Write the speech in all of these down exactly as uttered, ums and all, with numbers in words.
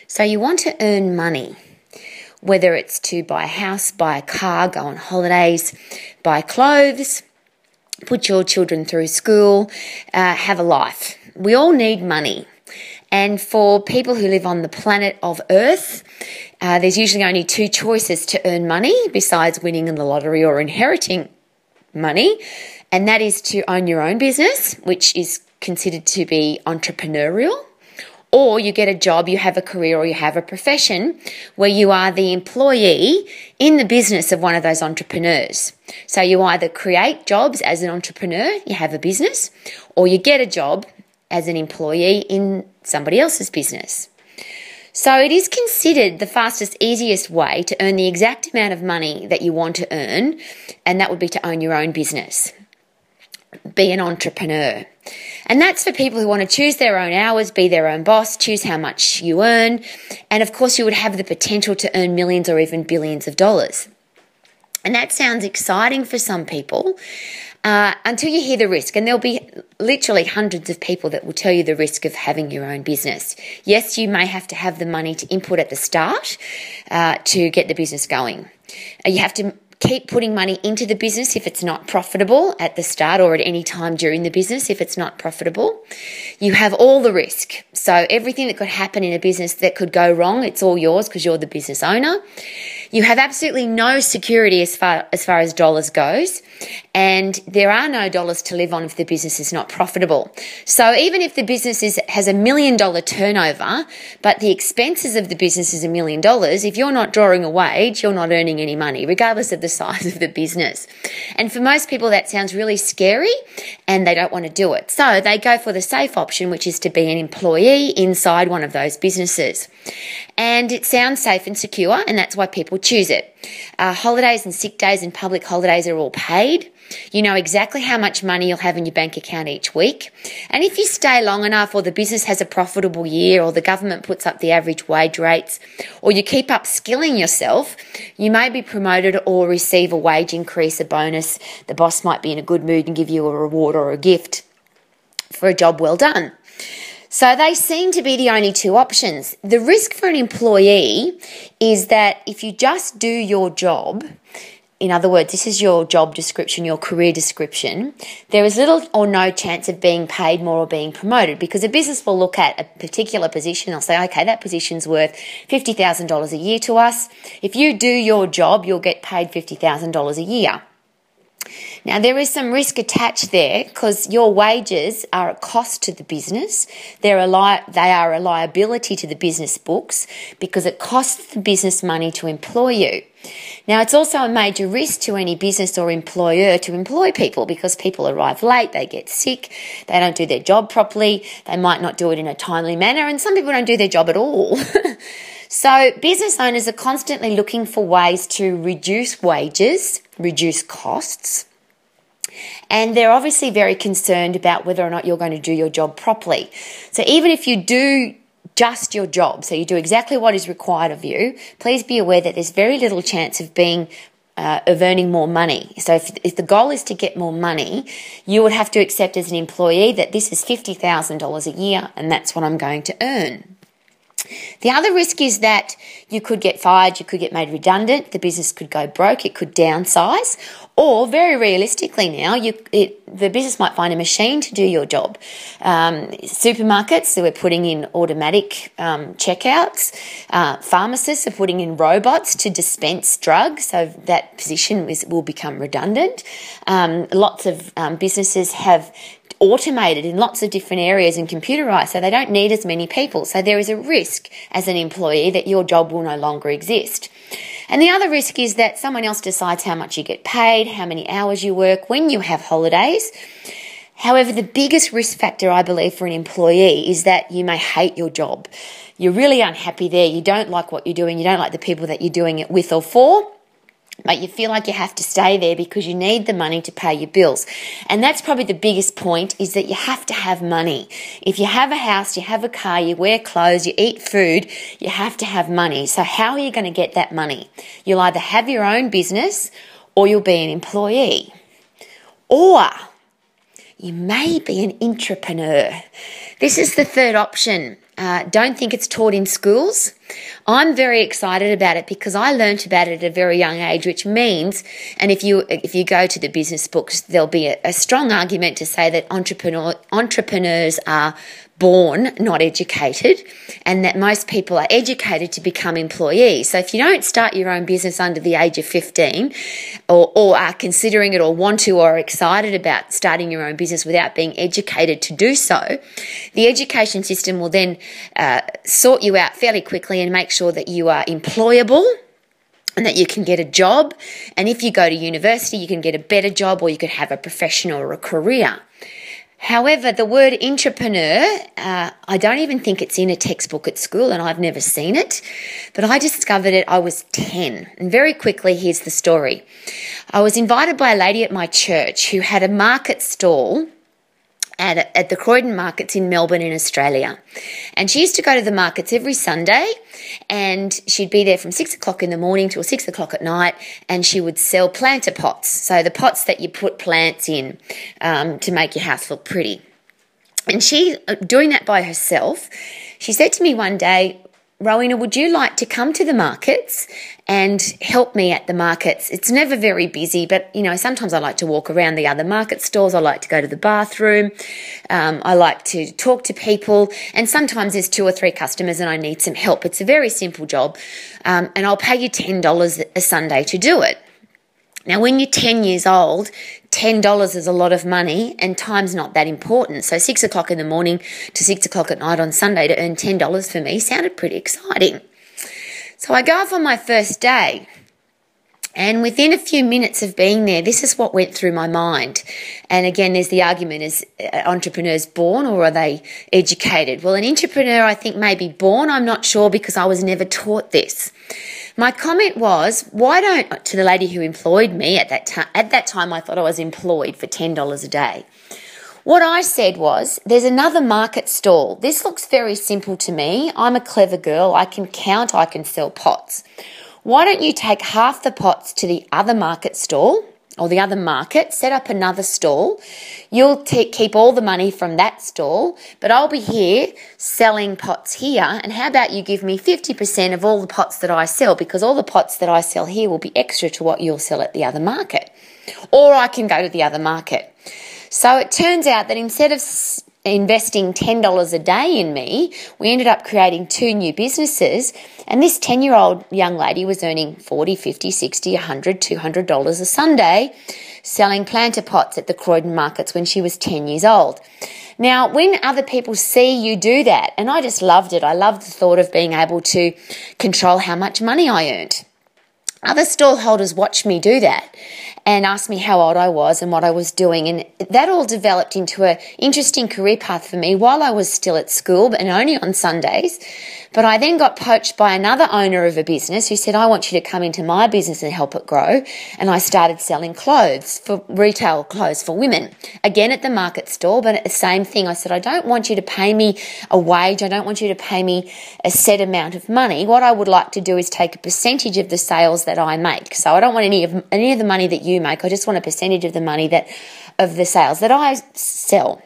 So you want to earn money, whether it's to buy a house, buy a car, go on holidays, buy clothes, put your children through school, uh, have a life. We all need money. And for people who live on the planet of Earth, uh, there's usually only two choices to earn money besides winning in the lottery or inheriting money. And that is to own your own business, which is considered to be entrepreneurial. Or you get a job, you have a career, or you have a profession where you are the employee in the business of one of those entrepreneurs. So you either create jobs as an entrepreneur, you have a business, or you get a job as an employee in somebody else's business. So it is considered the fastest, easiest way to earn the exact amount of money that you want to earn, and that would be to own your own business. Be an entrepreneur. And that's for people who want to choose their own hours, be their own boss, choose how much you earn. And of course, you would have the potential to earn millions or even billions of dollars. And that sounds exciting for some people uh, until you hear the risk. And there'll be literally hundreds of people that will tell you the risk of having your own business. Yes, you may have to have the money to input at the start uh, to get the business going. Uh, you have to keep putting money into the business if it's not profitable at the start or at any time during the business if it's not profitable. You have all the risk. So everything that could happen in a business that could go wrong, it's all yours because you're the business owner. You have absolutely no security as far as far as dollars goes, and there are no dollars to live on if the business is not profitable. So even if the business is, has a million dollar turnover, but the expenses of the business is a million dollars, if you're not drawing a wage, you're not earning any money, regardless of the size of the business. And for most people, that sounds really scary and they don't want to do it. So they go for the safe option, which is to be an employee inside one of those businesses. And it sounds safe and secure, and that's why people choose it. Uh, holidays and sick days and public holidays are all paid. You know exactly how much money you'll have in your bank account each week. And if you stay long enough, or the business has a profitable year, or the government puts up the average wage rates, or you keep upskilling yourself, you may be promoted or receive a wage increase, a bonus. The boss might be in a good mood and give you a reward or a gift for a job well done. So they seem to be the only two options. The risk for an employee is that if you just do your job, in other words, this is your job description, your career description, there is little or no chance of being paid more or being promoted, because a business will look at a particular position. They'll say, okay, that position's worth fifty thousand dollars a year to us. If you do your job, you'll get paid fifty thousand dollars a year. Now, there is some risk attached there because your wages are a cost to the business. They're a li- they are a liability to the business books because it costs the business money to employ you. Now, it's also a major risk to any business or employer to employ people because people arrive late, they get sick, they don't do their job properly, they might not do it in a timely manner, and some people don't do their job at all. So business owners are constantly looking for ways to reduce wages, reduce costs, and they're obviously very concerned about whether or not you're going to do your job properly. So even if you do just your job, so you do exactly what is required of you, please be aware that there's very little chance of being uh, of earning more money. So if, if the goal is to get more money, you would have to accept as an employee that this is fifty thousand dollars a year and that's what I'm going to earn. The other risk is that you could get fired, you could get made redundant, the business could go broke, it could downsize, or very realistically now, you, it, the business might find a machine to do your job. Um, supermarkets, so we're putting in automatic um, checkouts. Uh, pharmacists are putting in robots to dispense drugs, so that position is, will become redundant. Um, lots of um, businesses have automated in lots of different areas and computerized, so they don't need as many people. So there is a risk as an employee that your job will no longer exist. And the other risk is that someone else decides how much you get paid, how many hours you work, when you have holidays. However, the biggest risk factor, I believe, for an employee is that you may hate your job. You're really unhappy there. You don't like what you're doing. You don't like the people that you're doing it with or for. But you feel like you have to stay there because you need the money to pay your bills. And that's probably the biggest point, is that you have to have money. If you have a house, you have a car, you wear clothes, you eat food, you have to have money. So how are you going to get that money? You'll either have your own business or you'll be an employee. Or you may be an entrepreneur. This is the third option. Uh, don't think it's taught in schools. I'm very excited about it because I learnt about it at a very young age, which means, and if you if you go to the business books, there'll be a, a strong argument to say that entrepreneur, entrepreneurs are born, not educated, and that most people are educated to become employees. So if you don't start your own business under the age of fifteen, or, or are considering it or want to or are excited about starting your own business without being educated to do so, the education system will then uh, sort you out fairly quickly and make sure that you are employable and that you can get a job. And if you go to university, you can get a better job, or you could have a profession or a career. However, the word entrepreneur, uh, I don't even think it's in a textbook at school, and I've never seen it, but I discovered it, I was ten. And very quickly, here's the story. I was invited by a lady at my church who had a market stall at, at the Croydon markets in Melbourne in Australia. And she used to go to the markets every Sunday, and she'd be there from six o'clock in the morning till six o'clock at night, and she would sell planter pots. So the pots that you put plants in um, to make your house look pretty. And she, doing that by herself, she said to me one day, "Rowena, would you like to come to the markets and help me at the markets? It's never very busy, but, you know, sometimes I like to walk around the other market stalls. I like to go to the bathroom. Um, I like to talk to people. And sometimes there's two or three customers and I need some help. It's a very simple job. Um, and I'll pay you ten dollars a Sunday to do it." Now, when you're ten years old, ten dollars is a lot of money, and time's not that important. So six o'clock in the morning to six o'clock at night on Sunday to earn ten dollars for me sounded pretty exciting. So I go off on my first day, and within a few minutes of being there, this is what went through my mind. And again, there's the argument, is entrepreneurs born or are they educated? Well, an entrepreneur, I think, may be born. I'm not sure because I was never taught this. My comment was, why don't, to the lady who employed me at that time, at that time I thought I was employed for ten dollars a day. What I said was, there's another market stall. This looks very simple to me. I'm a clever girl. I can count. I can sell pots. Why don't you take half the pots to the other market stall or the other market, set up another stall. You'll t- keep all the money from that stall, but I'll be here selling pots here. And how about you give me fifty percent of all the pots that I sell, because all the pots that I sell here will be extra to what you'll sell at the other market. Or I can go to the other market. So it turns out that instead of s- investing ten dollars a day in me, we ended up creating two new businesses, and this ten-year-old young lady was earning forty, fifty, sixty, one hundred, two hundred dollars a Sunday selling planter pots at the Croydon markets when she was ten years old. Now, when other people see you do that, and I just loved it, I loved the thought of being able to control how much money I earned. Other stall holders watched me do that and asked me how old I was and what I was doing. And that all developed into an interesting career path for me while I was still at school, and only on Sundays. But I then got poached by another owner of a business who said, I want you to come into my business and help it grow. And I started selling clothes, for retail clothes for women. Again, at the market stall, but the same thing. I said, I don't want you to pay me a wage. I don't want you to pay me a set amount of money. What I would like to do is take a percentage of the sales that I make. So I don't want any of any of the money that you make. I just want a percentage of the money that of the sales that I sell.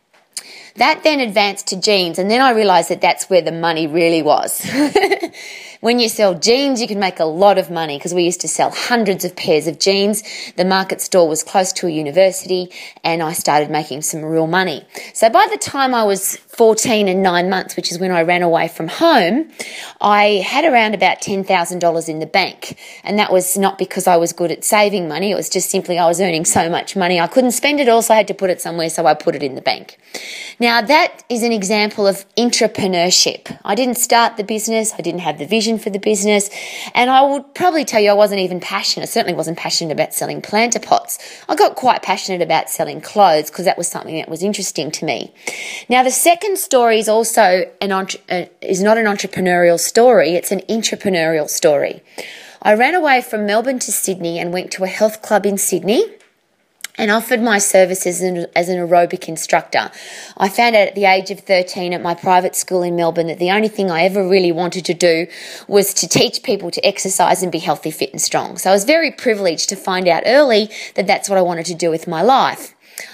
That then advanced to jeans, and then I realised that that's where the money really was. When you sell jeans, you can make a lot of money, because we used to sell hundreds of pairs of jeans. The market store was close to a university, and I started making some real money. So by the time I was fourteen and nine months, which is when I ran away from home, I had around about ten thousand dollars in the bank. And that was not because I was good at saving money. It was just simply I was earning so much money. I couldn't spend it all, so I had to put it somewhere, so I put it in the bank. Now, that is an example of entrepreneurship. I didn't start the business. I didn't have the vision for the business. And I would probably tell you I wasn't even passionate. I certainly wasn't passionate about selling planter pots. I got quite passionate about selling clothes because that was something that was interesting to me. Now, the second story is also an entre- uh, is not an entrepreneurial story. It's an intrapreneurial story. I ran away from Melbourne to Sydney and went to a health club in Sydney and offered my services as an aerobic instructor. I found out at the age of thirteen at my private school in Melbourne that the only thing I ever really wanted to do was to teach people to exercise and be healthy, fit and strong. So I was very privileged to find out early that that's what I wanted to do with my life.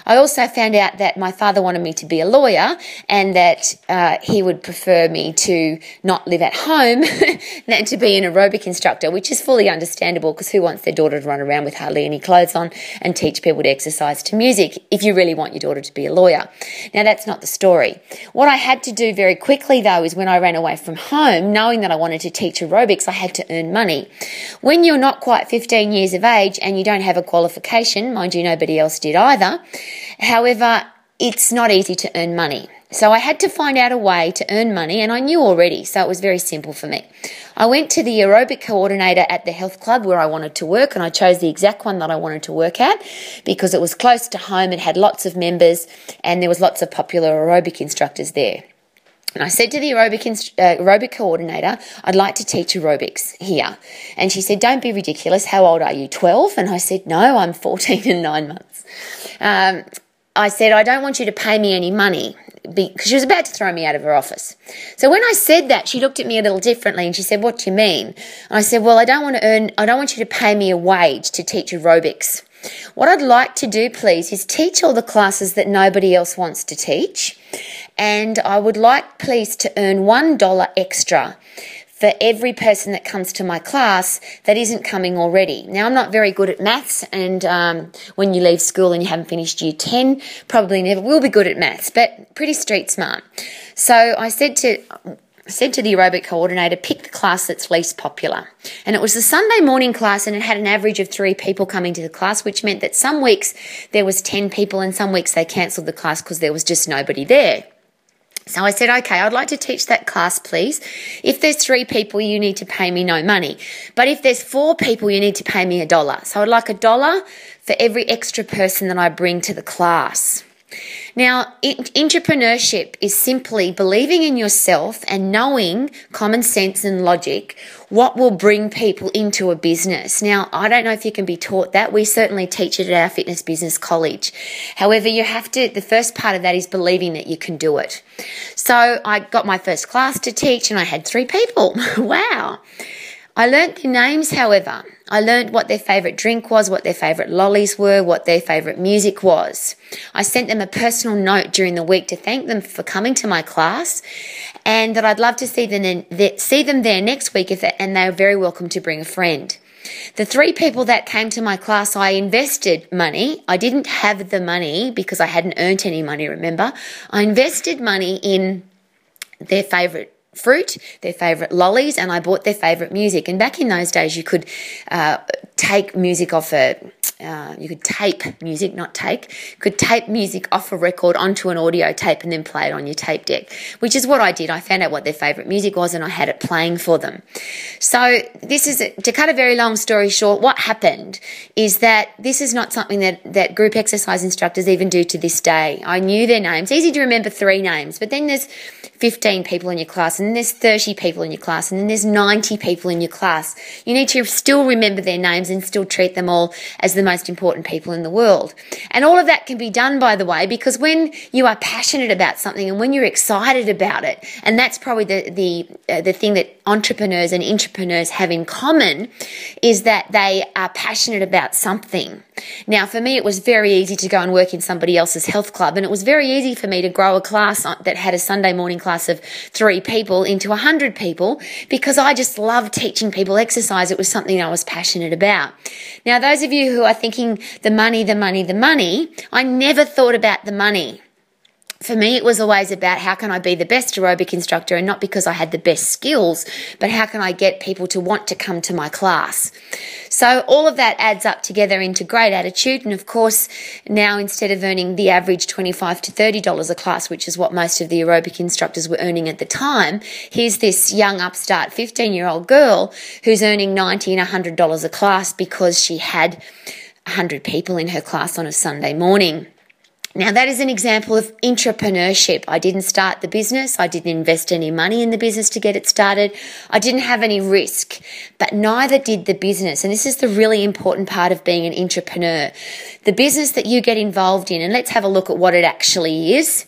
I also found out that my father wanted me to be a lawyer and that uh, he would prefer me to not live at home than to be an aerobic instructor, which is fully understandable because who wants their daughter to run around with hardly any clothes on and teach people to exercise to music if you really want your daughter to be a lawyer. Now, that's not the story. What I had to do very quickly, though, is when I ran away from home, knowing that I wanted to teach aerobics, I had to earn money. When you're not quite fifteen years of age and you don't have a qualification, mind you, nobody else did either, however, it's not easy to earn money. So I had to find out a way to earn money, and I knew already, so it was very simple for me. I went to the aerobic coordinator at the health club where I wanted to work, and I chose the exact one that I wanted to work at because it was close to home, it had lots of members, and there was lots of popular aerobic instructors there. And I said to the aerobic, inst- uh, aerobic coordinator, I'd like to teach aerobics here. And she said, don't be ridiculous. How old are you, twelve? And I said, no, I'm fourteen and nine months. Um, I said, I don't want you to pay me any money because she was about to throw me out of her office. So when I said that, she looked at me a little differently and she said, what do you mean? And I said, well, I don't want to earn, I don't want you to pay me a wage to teach aerobics. What I'd like to do, please, is teach all the classes that nobody else wants to teach. And I would like, please, to earn one dollar extra for every person that comes to my class that isn't coming already. Now, I'm not very good at maths, and um, when you leave school and you haven't finished year ten, probably never will be good at maths, but pretty street smart. So I said to... said to the aerobic coordinator, pick the class that's least popular. And it was the Sunday morning class, and it had an average of three people coming to the class, which meant that some weeks there was ten people and some weeks they cancelled the class because there was just nobody there. So I said, okay, I'd like to teach that class, please. If there's three people, you need to pay me no money. But if there's four people, you need to pay me a dollar. So I'd like a dollar for every extra person that I bring to the class. Now, entrepreneurship is simply believing in yourself and knowing common sense and logic what will bring people into a business. Now, I don't know if you can be taught that. We certainly teach it at our fitness business college. However, you have to, the first part of that is believing that you can do it. So I got my first class to teach and I had three people. Wow. I learnt their names, however. I learnt what their favourite drink was, what their favourite lollies were, what their favourite music was. I sent them a personal note during the week to thank them for coming to my class and that I'd love to see them, in, see them there next week if they, and they were very welcome to bring a friend. The three people that came to my class, I invested money. I didn't have the money because I hadn't earned any money, remember. I invested money in their favourite fruit, their favourite lollies, and I bought their favourite music. And back in those days, you could uh, take music off a, uh, you could tape music, not take, could tape music off a record onto an audio tape and then play it on your tape deck, which is what I did. I found out what their favourite music was and I had it playing for them. So this is, to cut a very long story short, what happened is that this is not something that, that group exercise instructors even do to this day. I knew their names. Easy to remember three names, but then there's fifteen people in your class, and then there's thirty people in your class, and then there's ninety people in your class. You need to still remember their names and still treat them all as the most important people in the world. And all of that can be done, by the way, because when you are passionate about something and when you're excited about it, and that's probably the the uh, the thing that entrepreneurs and intrapreneurs have in common, is that they are passionate about something. Now, for me, it was very easy to go and work in somebody else's health club, and it was very easy for me to grow a class that had a Sunday morning class of three people into one hundred people because I just loved teaching people exercise. It was something I was passionate about. Now, those of you who are thinking the money, the money, the money, I never thought about the money. For me, it was always about how can I be the best aerobic instructor, and not because I had the best skills, but how can I get people to want to come to my class. So all of that adds up together into great attitude. And of course, now instead of earning the average twenty-five to thirty dollars a class, which is what most of the aerobic instructors were earning at the time, here's this young upstart fifteen-year-old girl who's earning ninety dollars and one hundred dollars a class because she had one hundred people in her class on a Sunday morning. Now, that is an example of intrapreneurship. I didn't start the business. I didn't invest any money in the business to get it started. I didn't have any risk, but neither did the business. And this is the really important part of being an intrapreneur. The business that you get involved in, and let's have a look at what it actually is.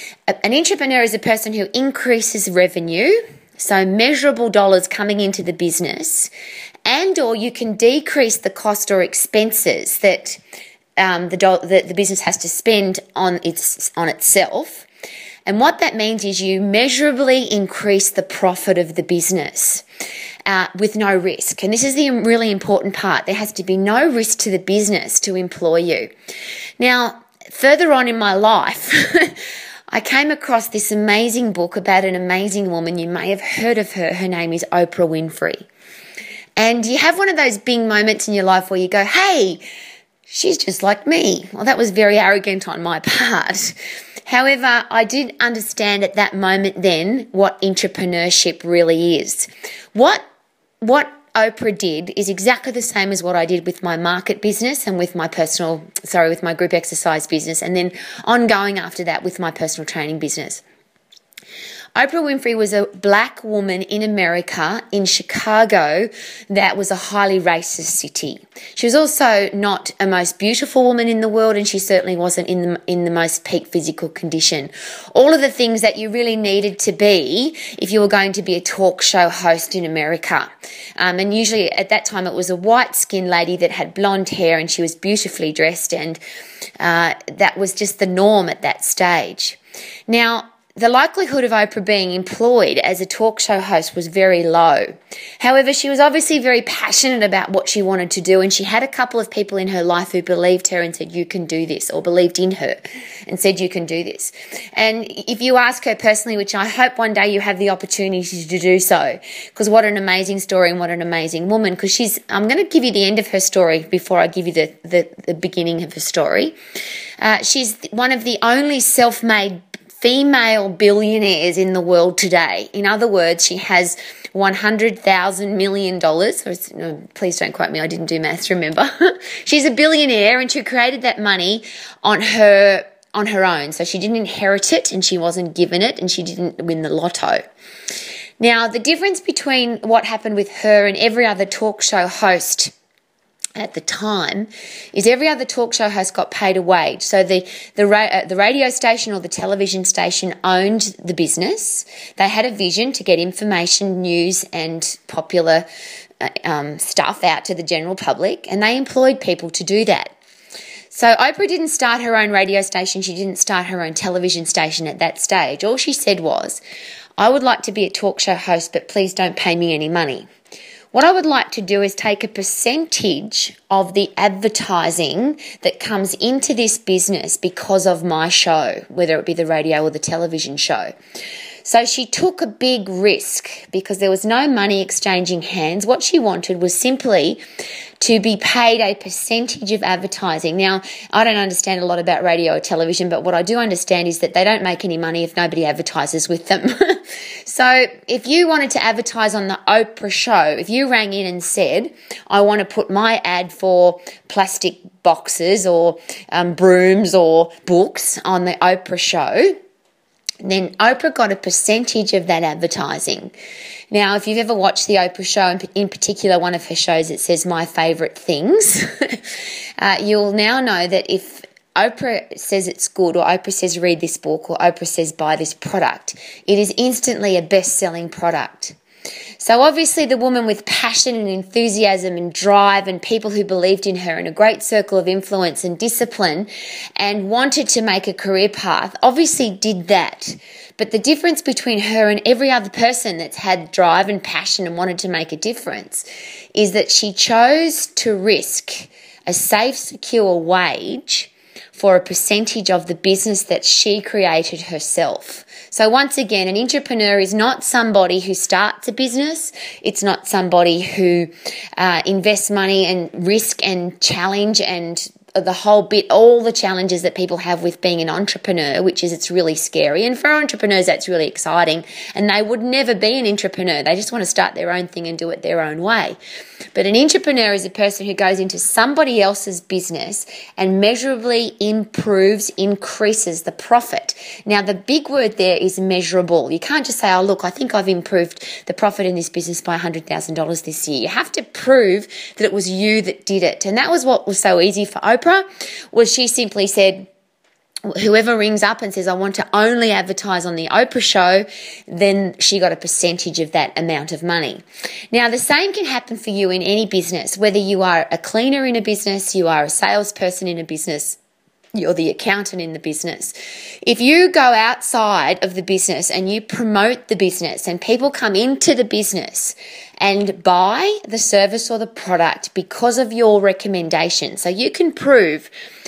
An intrapreneur is a person who increases revenue, so measurable dollars coming into the business, and or you can decrease the cost or expenses that um, the, do- the the business has to spend on its on itself. And what that means is you measurably increase the profit of the business uh, with no risk. And this is the really important part. There has to be no risk to the business to employ you. Now, further on in my life, I came across this amazing book about an amazing woman. You may have heard of her. Her name is Oprah Winfrey. And you have one of those big moments in your life where you go, hey, she's just like me. Well, that was very arrogant on my part. However, I did understand at that moment then what entrepreneurship really is. What what Oprah did is exactly the same as what I did with my market business and with my personal, sorry, with my group exercise business, and then ongoing after that with my personal training business. Oprah Winfrey was a black woman in America, in Chicago, that was a highly racist city. She was also not a most beautiful woman in the world, and she certainly wasn't in the, in the most peak physical condition. All of the things that you really needed to be if you were going to be a talk show host in America. Um, and usually at that time it was a white-skinned lady that had blonde hair, and she was beautifully dressed, and uh, that was just the norm at that stage. Now, the likelihood of Oprah being employed as a talk show host was very low. However, she was obviously very passionate about what she wanted to do, and she had a couple of people in her life who believed her and said, you can do this, or believed in her and said, you can do this. And if you ask her personally, which I hope one day you have the opportunity to do so, because what an amazing story and what an amazing woman, because she's, I'm going to give you the end of her story before I give you the, the, the beginning of her story. Uh, she's one of the only self-made female billionaires in the world today. In other words, she has one hundred thousand million dollars. Please don't quote me, I didn't do maths, remember. She's a billionaire, and she created that money on her on her own. So she didn't inherit it, and she wasn't given it, and she didn't win the lotto. Now, the difference between what happened with her and every other talk show host at the time is every other talk show host got paid a wage. So the the, ra- uh, the radio station or the television station owned the business. They had a vision to get information, news and popular uh, um, stuff out to the general public, and they employed people to do that. So Oprah didn't start her own radio station. She didn't start her own television station at that stage. All she said was, I would like to be a talk show host, but please don't pay me any money. What I would like to do is take a percentage of the advertising that comes into this business because of my show, whether it be the radio or the television show. So she took a big risk because there was no money exchanging hands. What she wanted was simply to be paid a percentage of advertising. Now, I don't understand a lot about radio or television, but what I do understand is that they don't make any money if nobody advertises with them. So if you wanted to advertise on the Oprah show, if you rang in and said, I want to put my ad for plastic boxes or um, brooms or books on the Oprah show, then Oprah got a percentage of that advertising. Now, if you've ever watched the Oprah show, and in particular one of her shows, it says My Favourite Things, uh, you'll now know that if Oprah says it's good, or Oprah says read this book, or Oprah says buy this product, it is instantly a best-selling product. So obviously the woman with passion and enthusiasm and drive and people who believed in her and a great circle of influence and discipline and wanted to make a career path obviously did that. But the difference between her and every other person that's had drive and passion and wanted to make a difference is that she chose to risk a safe, secure wage for a percentage of the business that she created herself. So once again, an entrepreneur is not somebody who starts a business. It's not somebody who uh, invests money and risk and challenge and the whole bit, all the challenges that people have with being an entrepreneur, which is it's really scary. And for entrepreneurs, that's really exciting. And they would never be an entrepreneur. They just want to start their own thing and do it their own way. But an entrepreneur is a person who goes into somebody else's business and measurably improves, increases the profit. Now, the big word there is measurable. You can't just say, oh, look, I think I've improved the profit in this business by one hundred thousand dollars this year. You have to prove that it was you that did it. And that was what was so easy for Oprah, was she simply said, whoever rings up and says, I want to only advertise on the Oprah show, then she got a percentage of that amount of money. Now, the same can happen for you in any business, whether you are a cleaner in a business, you are a salesperson in a business, you're the accountant in the business. If you go outside of the business and you promote the business and people come into the business and buy the service or the product because of your recommendation, so you can prove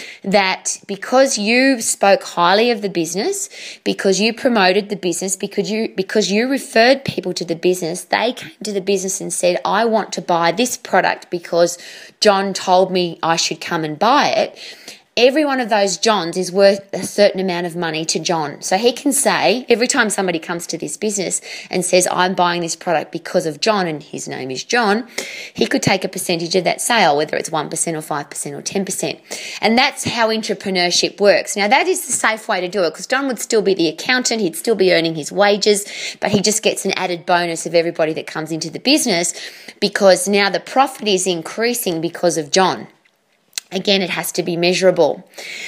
that because you spoke highly of the business, because you promoted the business, because you because you referred people to the business, they came to the business and said, I want to buy this product because John told me I should come and buy it. Every one of those Johns is worth a certain amount of money to John. So he can say, every time somebody comes to this business and says, I'm buying this product because of John, and his name is John, he could take a percentage of that sale, whether it's one percent or five percent or ten percent. And that's how entrepreneurship works. Now, that is the safe way to do it, because John would still be the accountant, he'd still be earning his wages, but he just gets an added bonus of everybody that comes into the business, because now the profit is increasing because of John. Again, it has to be measurable.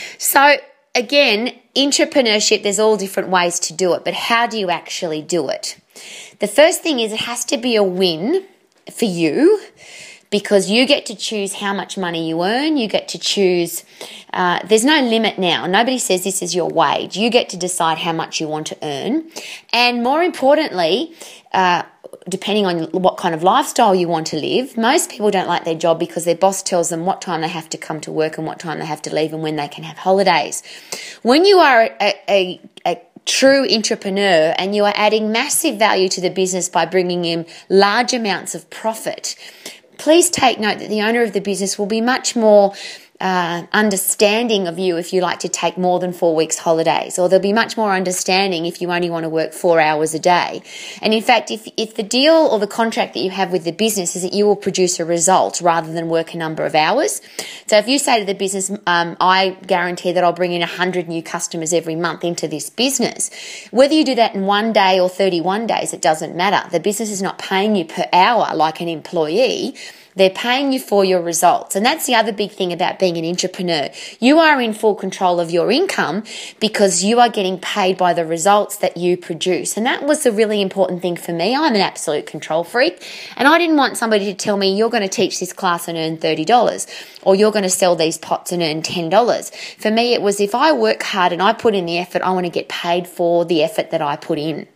So again, entrepreneurship, there's all different ways to do it, but how do you actually do it? The first thing is it has to be a win for you, because you get to choose how much money you earn. You get to choose, uh, there's no limit now. Nobody says this is your wage. You get to decide how much you want to earn. And more importantly, uh, depending on what kind of lifestyle you want to live, most people don't like their job because their boss tells them what time they have to come to work and what time they have to leave and when they can have holidays. When you are a, a, a true entrepreneur and you are adding massive value to the business by bringing in large amounts of profit, please take note that the owner of the business will be much more uh, understanding of you if you like to take more than four weeks holidays, or they'll be much more understanding if you only want to work four hours a day. And in fact, if, if the deal or the contract that you have with the business is that you will produce a result rather than work a number of hours. So if you say to the business, um, I guarantee that I'll bring in one hundred new customers every month into this business, whether you do that in one day or thirty-one days, it doesn't matter. The business is not paying you per hour like an employee. They're paying you for your results. And that's the other big thing about being an entrepreneur. You are in full control of your income because you are getting paid by the results that you produce. And that was the really important thing for me. I'm an absolute control freak, and I didn't want somebody to tell me, you're going to teach this class and earn thirty dollars, or you're going to sell these pots and earn ten dollars. For me, it was, if I work hard and I put in the effort, I want to get paid for the effort that I put in.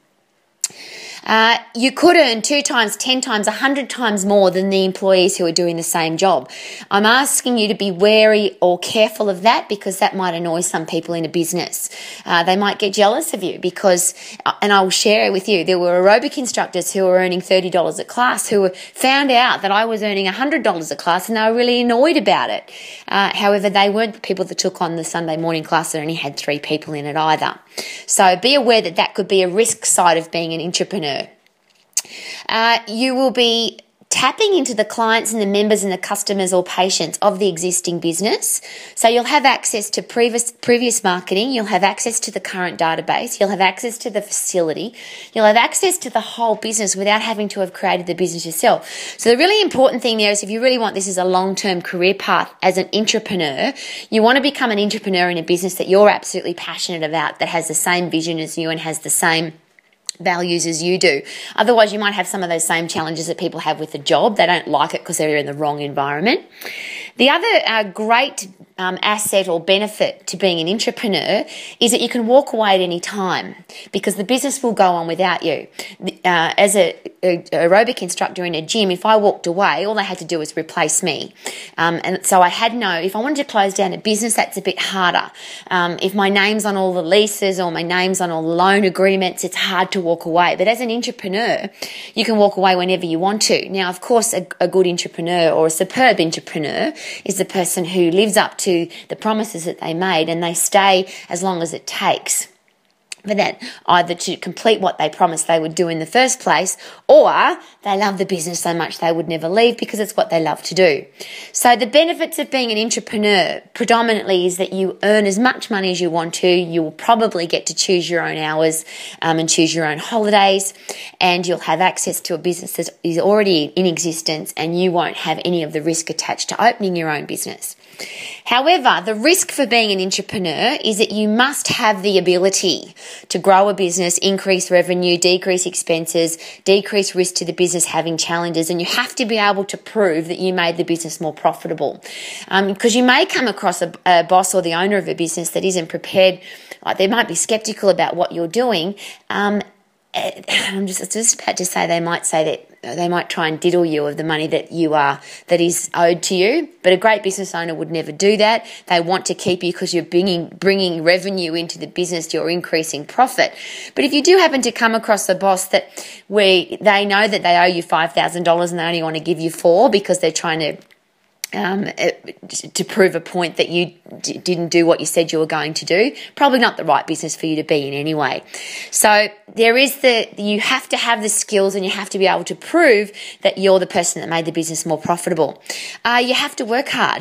Uh, you could earn two times, ten times, a hundred times more than the employees who are doing the same job. I'm asking you to be wary or careful of that, because that might annoy some people in a business. Uh, they might get jealous of you because, and I'll share it with you, there were aerobic instructors who were earning thirty dollars a class who found out that I was earning one hundred dollars a class, and they were really annoyed about it. Uh, however, they weren't the people that took on the Sunday morning class that only had three people in it either. So be aware that that could be a risk side of being an entrepreneur. Uh, you will be tapping into the clients and the members and the customers or patients of the existing business. So you'll have access to previous previous marketing, you'll have access to the current database, you'll have access to the facility, you'll have access to the whole business without having to have created the business yourself. So the really important thing there is, if you really want this as a long-term career path as an entrepreneur, you want to become an entrepreneur in a business that you're absolutely passionate about, that has the same vision as you and has the same values as you do. Otherwise, you might have some of those same challenges that people have with a job. They don't like it because they're in the wrong environment. The other uh, great um, asset or benefit to being an entrepreneur is that you can walk away at any time, because the business will go on without you. Uh, as a, a aerobic instructor in a gym, if I walked away, all they had to do was replace me. Um, and so I had no, if I wanted to close down a business, that's a bit harder. Um, if my name's on all the leases or my name's on all the loan agreements, it's hard to walk away. But as an entrepreneur, you can walk away whenever you want to. Now, of course, a, a good entrepreneur or a superb entrepreneur is the person who lives up to the promises that they made, and they stay as long as it takes. for that, either to complete what they promised they would do in the first place, or they love the business so much they would never leave because it's what they love to do. So the benefits of being an entrepreneur predominantly is that you earn as much money as you want to. You will probably get to choose your own hours um, and choose your own holidays, and you'll have access to a business that is already in existence, and you won't have any of the risk attached to opening your own business. However, the risk for being an entrepreneur is that you must have the ability to grow a business, increase revenue, decrease expenses, decrease risk to the business having challenges, and you have to be able to prove that you made the business more profitable. Um, because you may come across a, a boss or the owner of a business that isn't prepared, like they might be skeptical about what you're doing. Um, I'm just, just about to say they might say that they might try and diddle you of the money that you are that is owed to you, but a great business owner would never do that. They want to keep you because you're bringing bringing revenue into the business, you're increasing profit. But if you do happen to come across a boss that where they know that they owe you five thousand dollars and they only want to give you four because they're trying to Um, to prove a point that you d- didn't do what you said you were going to do, probably not the right business for you to be in anyway. So there is the, you have to have the skills and you have to be able to prove that you're the person that made the business more profitable. Uh, you have to work hard.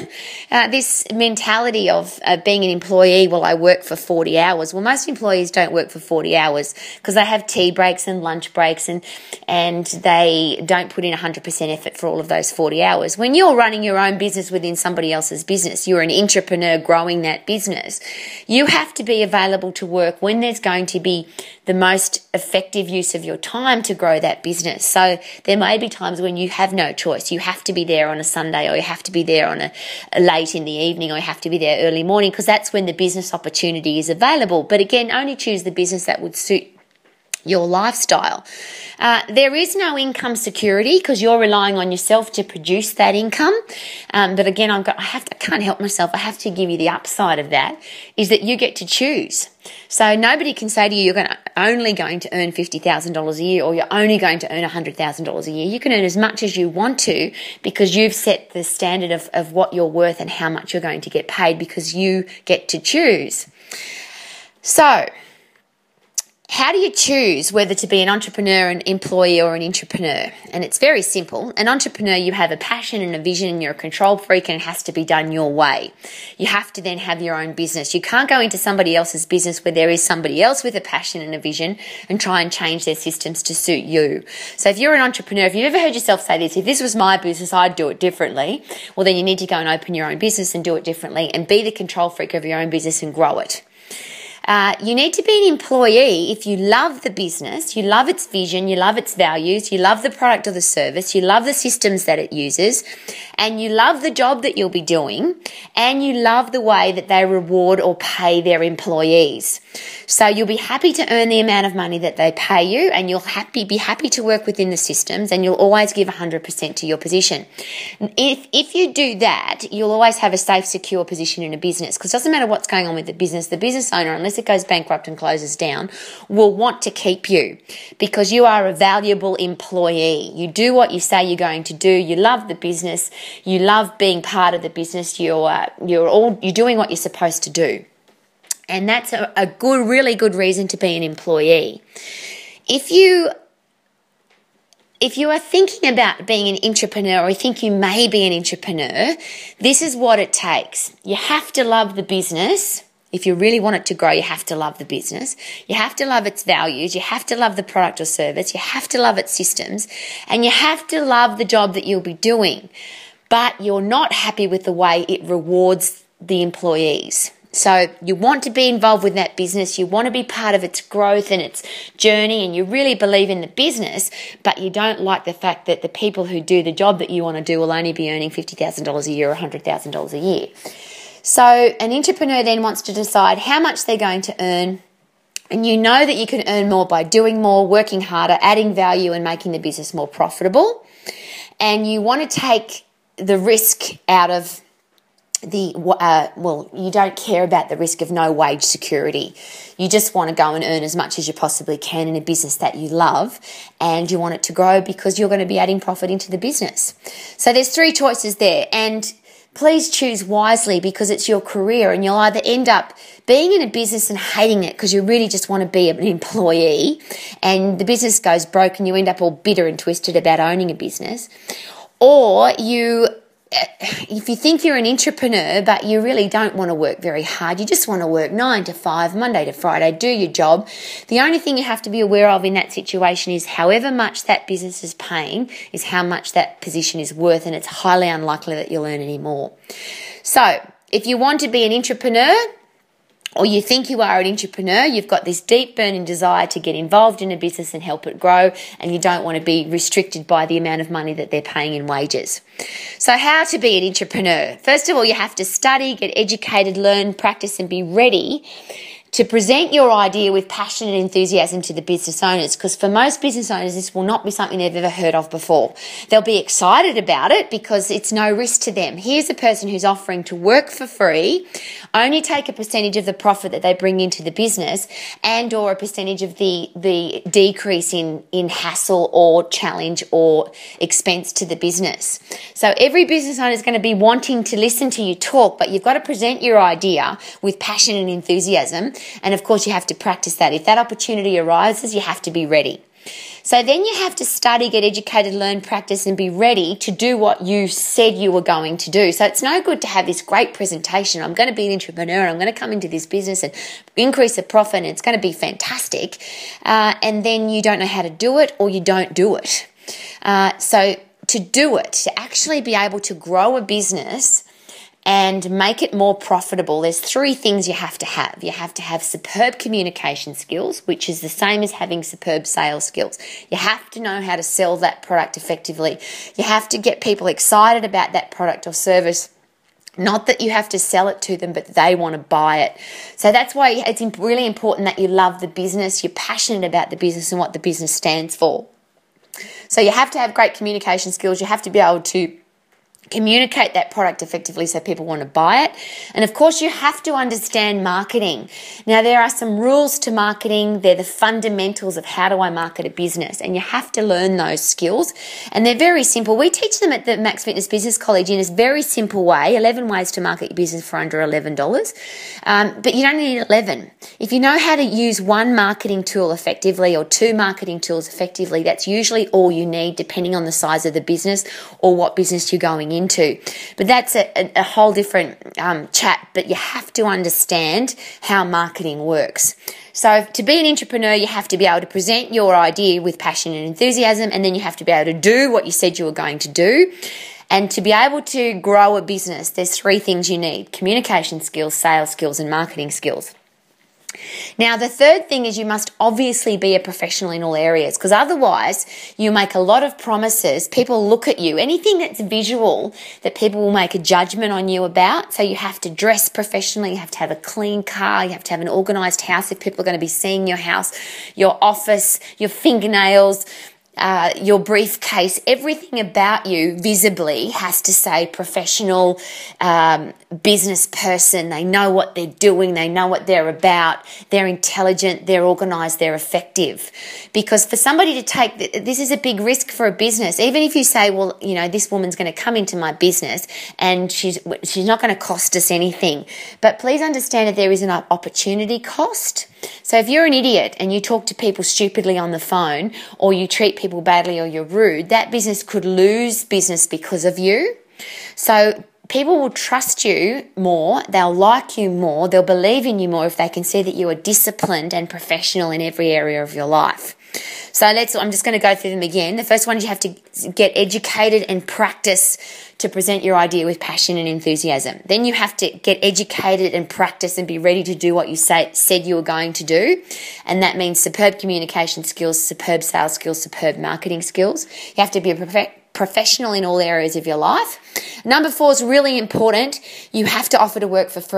uh, this mentality of uh, being an employee, well, I work for forty hours. Well, most employees don't work for forty hours because they have tea breaks and lunch breaks and, and they don't put in one hundred percent effort for all of those forty hours. When you're running your own business within somebody else's business, you're an entrepreneur growing that business, you have to be available to work when there's going to be the most effective use of your time to grow that business. So there may be times when you have no choice. You have to be there on a Sunday, or you have to be there on a, a late in the evening, or you have to be there early morning, because that's when the business opportunity is available. But again, only choose the business that would suit your lifestyle. Uh, there is no income security because you're relying on yourself to produce that income. Um, but again, I've got, I have to, I can't help myself. I have to give you the upside of that, is that you get to choose. So nobody can say to you, you're going to, only going to earn fifty thousand dollars a year, or you're only going to earn one hundred thousand dollars a year. You can earn as much as you want to because you've set the standard of, of what you're worth and how much you're going to get paid, because you get to choose. So, how do you choose whether to be an entrepreneur, an employee, or an entrepreneur? And it's very simple. An entrepreneur, you have a passion and a vision, and you're a control freak, and it has to be done your way. You have to then have your own business. You can't go into somebody else's business where there is somebody else with a passion and a vision and try and change their systems to suit you. So if you're an entrepreneur, if you've ever heard yourself say this, if this was my business, I'd do it differently, well, then you need to go and open your own business and do it differently and be the control freak of your own business and grow it. Uh, you need to be an employee if you love the business, you love its vision, you love its values, you love the product or the service, you love the systems that it uses, and you love the job that you'll be doing, and you love the way that they reward or pay their employees. So you'll be happy to earn the amount of money that they pay you, and you'll happy be happy to work within the systems, and you'll always give one hundred percent to your position. If if you do that, you'll always have a safe, secure position in a business, because it doesn't matter what's going on with the business, the business owner, unless it goes bankrupt and closes down, will want to keep you because you are a valuable employee. You do what you say you're going to do. You love the business. You love being part of the business. You're uh, you're all you're doing what you're supposed to do. And that's a, a good, really good reason to be an employee. If you If you are thinking about being an entrepreneur, or you think you may be an entrepreneur, this is what it takes. You have to love the business. If you really want it to grow, you have to love the business. You have to love its values. You have to love the product or service. You have to love its systems. And you have to love the job that you'll be doing. But you're not happy with the way it rewards the employees. So you want to be involved with that business, you want to be part of its growth and its journey, and you really believe in the business, but you don't like the fact that the people who do the job that you want to do will only be earning fifty thousand dollars a year or one hundred thousand dollars a year. So an entrepreneur then wants to decide how much they're going to earn, and you know that you can earn more by doing more, working harder, adding value, and making the business more profitable. And you want to take the risk out of the, uh, well, you don't care about the risk of no wage security. You just want to go and earn as much as you possibly can in a business that you love, and you want it to grow because you're going to be adding profit into the business. So there's three choices there. And please choose wisely, because it's your career, and you'll either end up being in a business and hating it because you really just want to be an employee, and the business goes broke and you end up all bitter and twisted about owning a business. Or you, if you think you're an entrepreneur but you really don't want to work very hard, you just want to work nine to five, Monday to Friday, do your job. The only thing you have to be aware of in that situation is however much that business is paying is how much that position is worth, and it's highly unlikely that you'll earn any more. So if you want to be an entrepreneur, or you think you are an entrepreneur, you've got this deep burning desire to get involved in a business and help it grow, and you don't want to be restricted by the amount of money that they're paying in wages. So how to be an entrepreneur? First of all, you have to study, get educated, learn, practice, and be ready to present your idea with passion and enthusiasm to the business owners, because for most business owners, this will not be something they've ever heard of before. They'll be excited about it because it's no risk to them. Here's a person who's offering to work for free, only take a percentage of the profit that they bring into the business, and or a percentage of the, the decrease in, in hassle or challenge or expense to the business. So every business owner is going to be wanting to listen to you talk, but you've got to present your idea with passion and enthusiasm. And of course, you have to practice that. If that opportunity arises, you have to be ready. So then you have to study, get educated, learn, practice, and be ready to do what you said you were going to do. So it's no good to have this great presentation. I'm going to be an entrepreneur. I'm going to come into this business and increase the profit, and it's going to be fantastic. Uh, and then you don't know how to do it, or you don't do it. Uh, so to do it, to actually be able to grow a business and make it more profitable, there's three things you have to have. You have to have superb communication skills, which is the same as having superb sales skills. You have to know how to sell that product effectively. You have to get people excited about that product or service. Not that you have to sell it to them, but they want to buy it. So that's why it's really important that you love the business, you're passionate about the business and what the business stands for. So you have to have great communication skills. You have to be able to communicate that product effectively so people want to buy it. And of course, you have to understand marketing. Now, there are some rules to marketing. They're the fundamentals of how do I market a business, and you have to learn those skills. And they're very simple. We teach them at the Max Fitness Business College in a very simple way, eleven ways to market your business for under eleven dollars. Um, but you don't need eleven. If you know how to use one marketing tool effectively or two marketing tools effectively, that's usually all you need, depending on the size of the business or what business you're going in. into. But that's a, a, a whole different um, chat, but you have to understand how marketing works. So to be an entrepreneur, you have to be able to present your idea with passion and enthusiasm, and then you have to be able to do what you said you were going to do. And to be able to grow a business, there's three things you need: communication skills, sales skills, and marketing skills. Now, the third thing is you must obviously be a professional in all areas, because otherwise you make a lot of promises. People look at you. Anything that's visual, that people will make a judgment on you about. So you have to dress professionally. You have to have a clean car. You have to have an organised house if people are going to be seeing your house, your office, your fingernails, Uh, your briefcase. Everything about you visibly has to say professional, um, business person. They know what they're doing. They know what they're about. They're intelligent. They're organised. They're effective. Because for somebody to take, this is a big risk for a business. Even if you say, well, you know, this woman's going to come into my business and she's she's not going to cost us anything. But please understand that there is an opportunity cost. So if you're an idiot and you talk to people stupidly on the phone, or you treat people badly, or you're rude, that business could lose business because of you. So people will trust you more, they'll like you more, they'll believe in you more if they can see that you are disciplined and professional in every area of your life. So let's, I'm just going to go through them again. The first one is you have to get educated and practice to present your idea with passion and enthusiasm. Then you have to get educated and practice and be ready to do what you say, said you were going to do. And that means superb communication skills, superb sales skills, superb marketing skills. You have to be a prof- professional in all areas of your life. Number four is really important. You have to offer to work for free.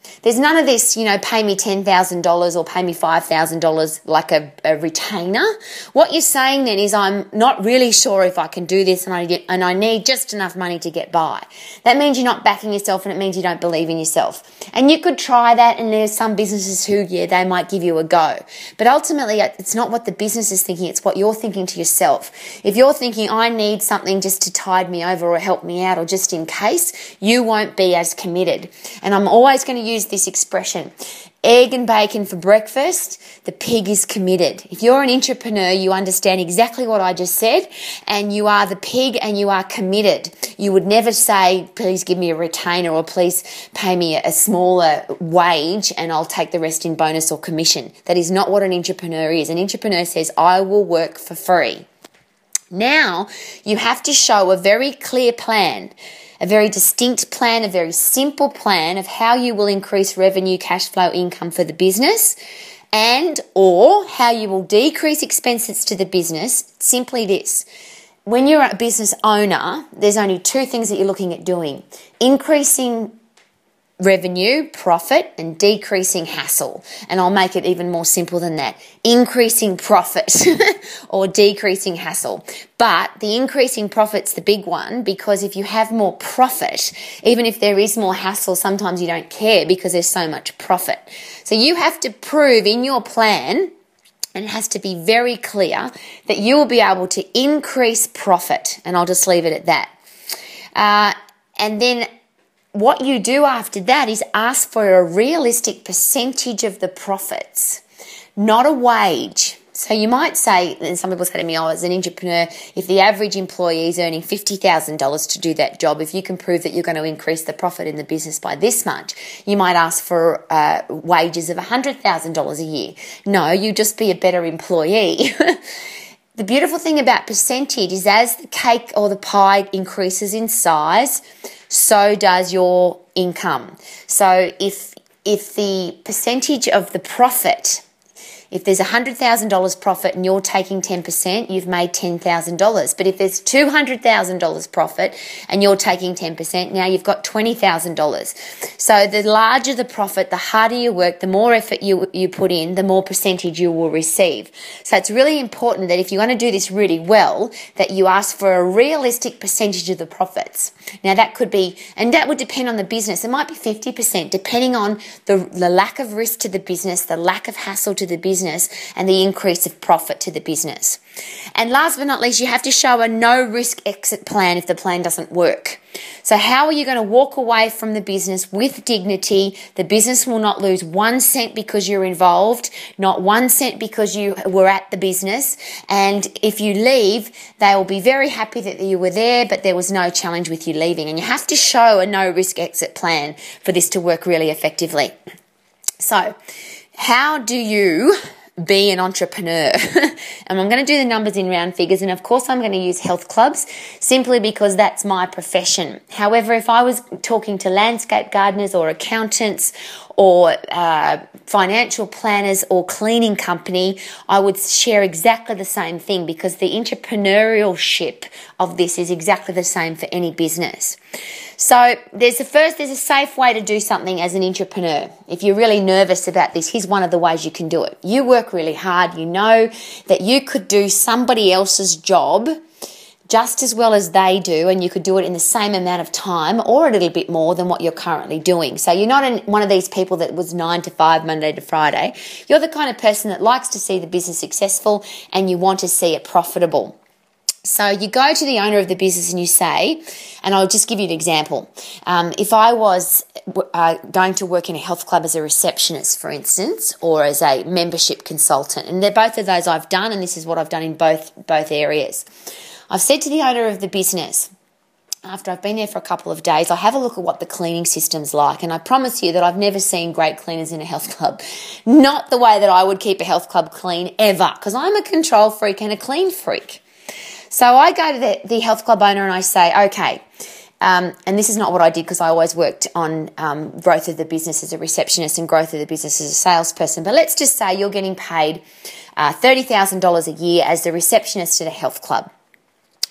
There's none of this, you know, pay me ten thousand dollars or pay me five thousand dollars like a, a retainer. What you're saying then is I'm not really sure if I can do this and I, and I need just enough money to get by. That means you're not backing yourself and it means you don't believe in yourself. And you could try that, and there's some businesses who, yeah, they might give you a go. But ultimately, it's not what the business is thinking, it's what you're thinking to yourself. If you're thinking, I need something just to tide me over or help me out or just in case, you won't be as committed. And I'm always going to use this expression, egg and bacon for breakfast, the pig is committed. If you're an entrepreneur, you understand exactly what I just said, and you are the pig and you are committed. You would never say, please give me a retainer or please pay me a smaller wage and I'll take the rest in bonus or commission. That is not what an entrepreneur is. An entrepreneur says, I will work for free. Now, you have to show a very clear plan, a very distinct plan, a very simple plan of how you will increase revenue, cash flow, income for the business, and or how you will decrease expenses to the business. Simply this. When you're a business owner, there's only two things that you're looking at doing: increasing revenue, profit, and decreasing hassle. And I'll make it even more simple than that. Increasing profit or decreasing hassle. But the increasing profit's the big one, because if you have more profit, even if there is more hassle, sometimes you don't care because there's so much profit. So you have to prove in your plan, and it has to be very clear, that you will be able to increase profit. And I'll just leave it at that. Uh, and then what you do after that is ask for a realistic percentage of the profits, not a wage. So you might say, and some people say to me, oh, as an entrepreneur, if the average employee is earning fifty thousand dollars to do that job, if you can prove that you're going to increase the profit in the business by this much, you might ask for uh, wages of one hundred thousand dollars a year. No, you just be a better employee. The beautiful thing about percentage is as the cake or the pie increases in size, so does your income. So if if the percentage of the profit, if there's one hundred thousand dollars profit and you're taking ten percent, you've made ten thousand dollars. But if there's two hundred thousand dollars profit and you're taking ten percent, now you've got twenty thousand dollars. So the larger the profit, the harder you work, the more effort you, you put in, the more percentage you will receive. So it's really important that if you want to do this really well, that you ask for a realistic percentage of the profits. Now that could be, and that would depend on the business. It might be fifty percent, depending on the, the lack of risk to the business, the lack of hassle to the business, and the increase of profit to the business. And last but not least, you have to show a no risk exit plan if the plan doesn't work. So how are you going to walk away from the business with dignity? The business will not lose one cent because you're involved, not one cent because you were at the business. And if you leave, they will be very happy that you were there, but there was no challenge with you leaving. And you have to show a no risk exit plan for this to work really effectively. So how do you be an entrepreneur? And I'm going to do the numbers in round figures, and of course I'm going to use health clubs simply because that's my profession. However, if I was talking to landscape gardeners or accountants or uh, financial planners or cleaning company, I would share exactly the same thing, because the entrepreneurship of this is exactly the same for any business. So there's a first, there's a safe way to do something as an entrepreneur. If you're really nervous about this, here's one of the ways you can do it. You work really hard. You know that you could do somebody else's job just as well as they do, and you could do it in the same amount of time or a little bit more than what you're currently doing. So you're not in one of these people that was nine to five, Monday to Friday. You're the kind of person that likes to see the business successful and you want to see it profitable. So you go to the owner of the business and you say, and I'll just give you an example. Um, if I was uh, going to work in a health club as a receptionist, for instance, or as a membership consultant, and they're both of those I've done, and this is what I've done in both both areas. I've said to the owner of the business, after I've been there for a couple of days, I have a look at what the cleaning system's like, and I promise you that I've never seen great cleaners in a health club. Not the way that I would keep a health club clean ever, because I'm a control freak and a clean freak. So I go to the, the health club owner and I say, okay, um, and this is not what I did because I always worked on um, growth of the business as a receptionist and growth of the business as a salesperson. But let's just say you're getting paid uh, thirty thousand dollars a year as the receptionist at a health club.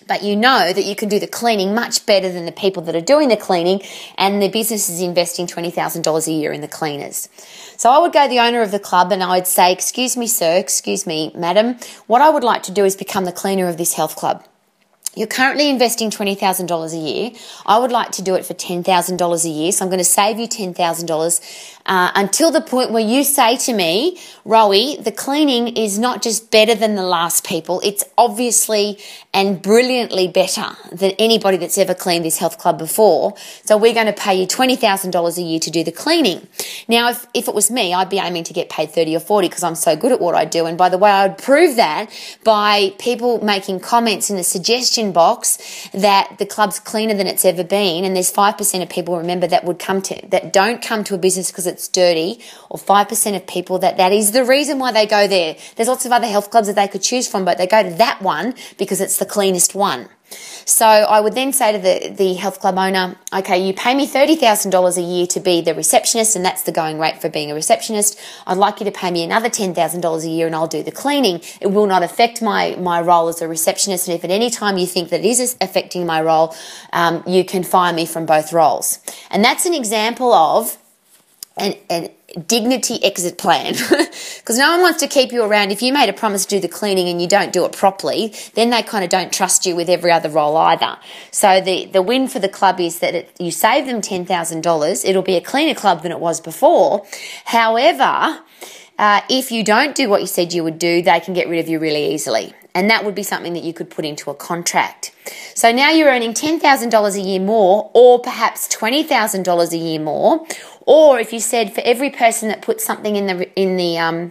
but you know that you can do the cleaning much better than the people that are doing the cleaning, and the business is investing twenty thousand dollars a year in the cleaners. So I would go to the owner of the club and I would say, excuse me, sir, excuse me, madam, what I would like to do is become the cleaner of this health club. You're currently investing twenty thousand dollars a year. I would like to do it for ten thousand dollars a year, so I'm going to save you ten thousand dollars uh, until the point where you say to me, Rowie, the cleaning is not just better than the last people, it's obviously and brilliantly better than anybody that's ever cleaned this health club before, so we're going to pay you twenty thousand dollars a year to do the cleaning. Now, if, if it was me, I'd be aiming to get paid thirty or forty because I'm so good at what I do, and by the way, I would prove that by people making comments in the suggestion box that the club's cleaner than it's ever been, and there's five percent of people, remember, that would come to that don't come to a business because it's dirty, or five percent of people that that is the reason why they go there. There's lots of other health clubs that they could choose from, but they go to that one because it's the cleanest one. So I would then say to the, the health club owner, okay, you pay me thirty thousand dollars a year to be the receptionist, and that's the going rate for being a receptionist. I'd like you to pay me another ten thousand dollars a year and I'll do the cleaning. It will not affect my, my role as a receptionist, and if at any time you think that it is affecting my role, um, you can fire me from both roles. And that's an example of an, an dignity exit plan, because no one wants to keep you around. If you made a promise to do the cleaning and you don't do it properly, then they kind of don't trust you with every other role either. So the, the win for the club is that it, you save them ten thousand dollars. It'll be a cleaner club than it was before. However, uh, if you don't do what you said you would do, they can get rid of you really easily. And that would be something that you could put into a contract. So now you're earning ten thousand dollars a year more, or perhaps twenty thousand dollars a year more. Or if you said for every person that puts something in the in the um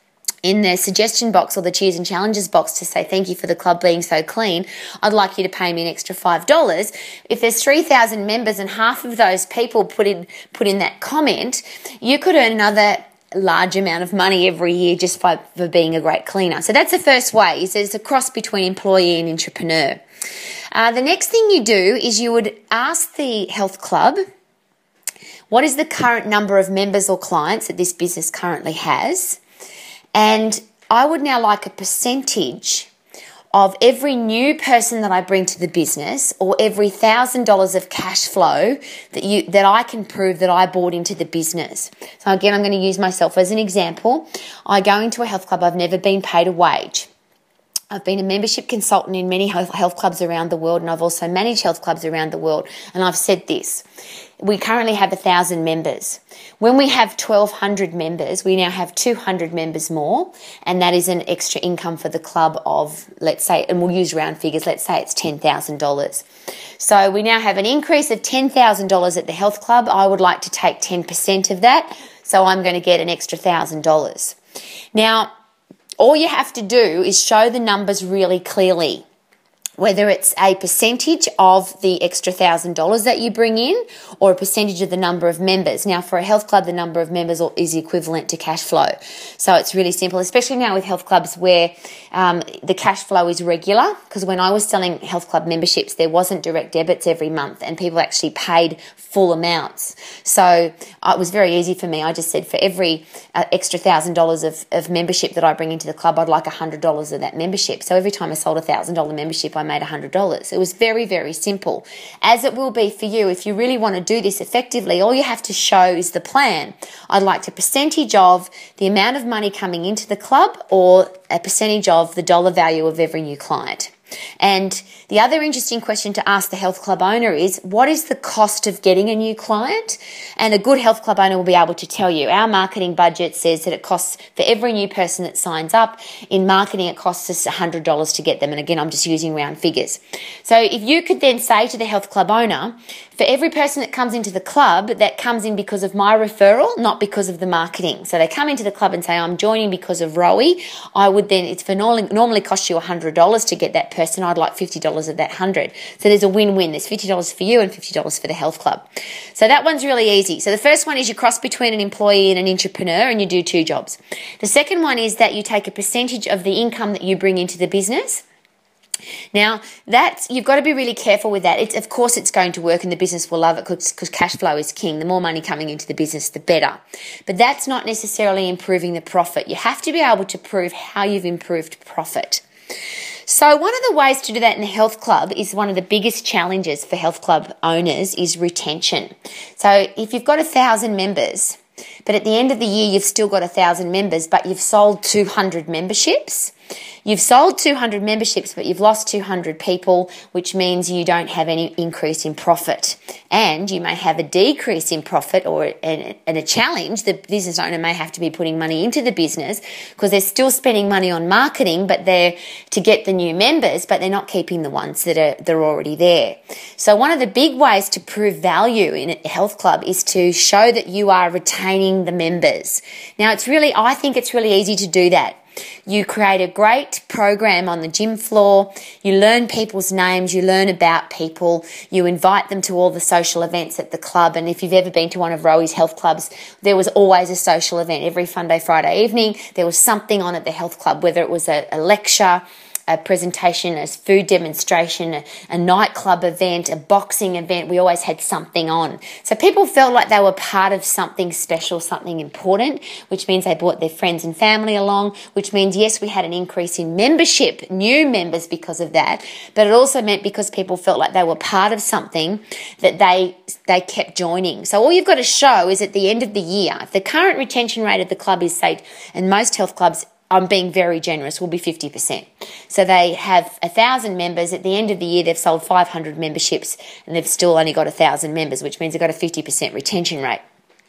in the suggestion box or the cheers and challenges box to say thank you for the club being so clean, I'd like you to pay me an extra five dollars. If there's three thousand members and half of those people put in put in that comment, you could earn another large amount of money every year just by, for being a great cleaner. So that's the first way, is there's a cross between employee and entrepreneur. Uh, the next thing you do is you would ask the health club, what is the current number of members or clients that this business currently has? And I would now like a percentage of every new person that I bring to the business, or every one thousand dollars of cash flow that you that I can prove that I brought into the business. So again, I'm going to use myself as an example. I go into a health club, I've never been paid a wage. I've been a membership consultant in many health clubs around the world, and I've also managed health clubs around the world. And I've said this, we currently have one thousand members. When we have twelve hundred members, we now have two hundred members more, and that is an extra income for the club of, let's say, and we'll use round figures, let's say it's ten thousand dollars. So we now have an increase of ten thousand dollars at the health club. I would like to take ten percent of that, so I'm going to get an extra one thousand dollars. Now, all you have to do is show the numbers really clearly, whether it's a percentage of the extra one thousand dollars that you bring in, or a percentage of the number of members. Now, for a health club, the number of members is equivalent to cash flow. So it's really simple, especially now with health clubs where um, the cash flow is regular, because when I was selling health club memberships, there wasn't direct debits every month, and people actually paid full amounts. So uh, it was very easy for me. I just said for every uh, extra one thousand dollars of, of membership that I bring into the club, I'd like one hundred dollars of that membership. So every time I sold a one thousand dollars membership, I made one hundred dollars. It was very, very simple, as it will be for you. If you really want to do this effectively, all you have to show is the plan. I'd like a percentage of the amount of money coming into the club, or a percentage of the dollar value of every new client. And the other interesting question to ask the health club owner is, what is the cost of getting a new client? And a good health club owner will be able to tell you. Our marketing budget says that it costs, for every new person that signs up, in marketing it costs us one hundred dollars to get them. And again, I'm just using round figures. So if you could then say to the health club owner, for every person that comes into the club, that comes in because of my referral, not because of the marketing. So they come into the club and say, I'm joining because of Rowie. I would then, it's for normally, normally cost you one hundred dollars to get that person. I'd like fifty dollars of that one hundred. So there's a win-win. There's fifty dollars for you and fifty dollars for the health club. So that one's really easy. So the first one is you cross between an employee and an entrepreneur, and you do two jobs. The second one is that you take a percentage of the income that you bring into the business. Now, that's, you've got to be really careful with that. It's, of course, it's going to work and the business will love it because cash flow is king. The more money coming into the business, the better. But that's not necessarily improving the profit. You have to be able to prove how you've improved profit. So one of the ways to do that in the health club is one of the biggest challenges for health club owners is retention. So if you've got a thousand members, but at the end of the year you've still got a thousand members, but you've sold two hundred memberships, you've sold two hundred memberships, but you've lost two hundred people, which means you don't have any increase in profit. And you may have a decrease in profit or and a challenge. The business owner may have to be putting money into the business because they're still spending money on marketing, but they're to get the new members, but they're not keeping the ones that are they're already there. So one of the big ways to prove value in a health club is to show that you are retaining the members. Now, it's really, I think it's really easy to do that. You create a great program on the gym floor, you learn people's names, you learn about people, you invite them to all the social events at the club. And if you've ever been to one of Rowi's health clubs, there was always a social event. Every Sunday, Friday evening, there was something on at the health club, whether it was a, a lecture, a presentation, a food demonstration, a, a nightclub event, a boxing event. We always had something on. So people felt like they were part of something special, something important, which means they brought their friends and family along, which means, yes, we had an increase in membership, new members because of that, but it also meant because people felt like they were part of something that they they kept joining. So all you've got to show is at the end of the year, if the current retention rate of the club is, say, and most health clubs, I'm being very generous, will be fifty percent. So they have one thousand members. At the end of the year, they've sold five hundred memberships and they've still only got one thousand members, which means they've got a fifty percent retention rate.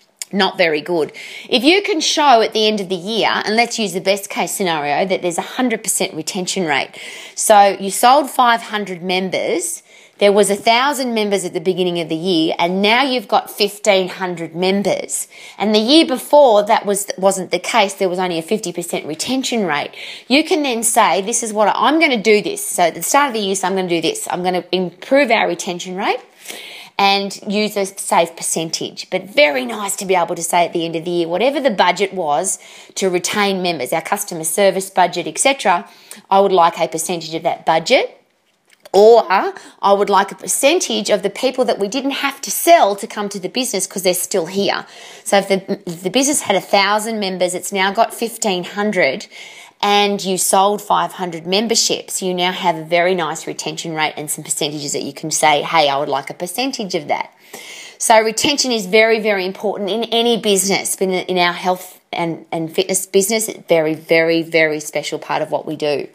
Not very good. If you can show at the end of the year, and let's use the best case scenario, that there's a one hundred percent retention rate. So you sold five hundred members, there was one thousand members at the beginning of the year, and now you've got fifteen hundred members. And the year before, that was, wasn't the case. There was only a fifty percent retention rate. You can then say, this is what I, I'm going to do this. So at the start of the year, so I'm going to do this. I'm going to improve our retention rate and use a safe percentage. But very nice to be able to say at the end of the year, whatever the budget was to retain members, our customer service budget, et cetera, I would like a percentage of that budget. Or I would like a percentage of the people that we didn't have to sell to come to the business because they're still here. So if the, if the business had one thousand members, it's now got fifteen hundred, and you sold five hundred memberships, you now have a very nice retention rate and some percentages that you can say, hey, I would like a percentage of that. So retention is very, very important in any business, but in our health and, and fitness business, it's very, very, very special part of what we do.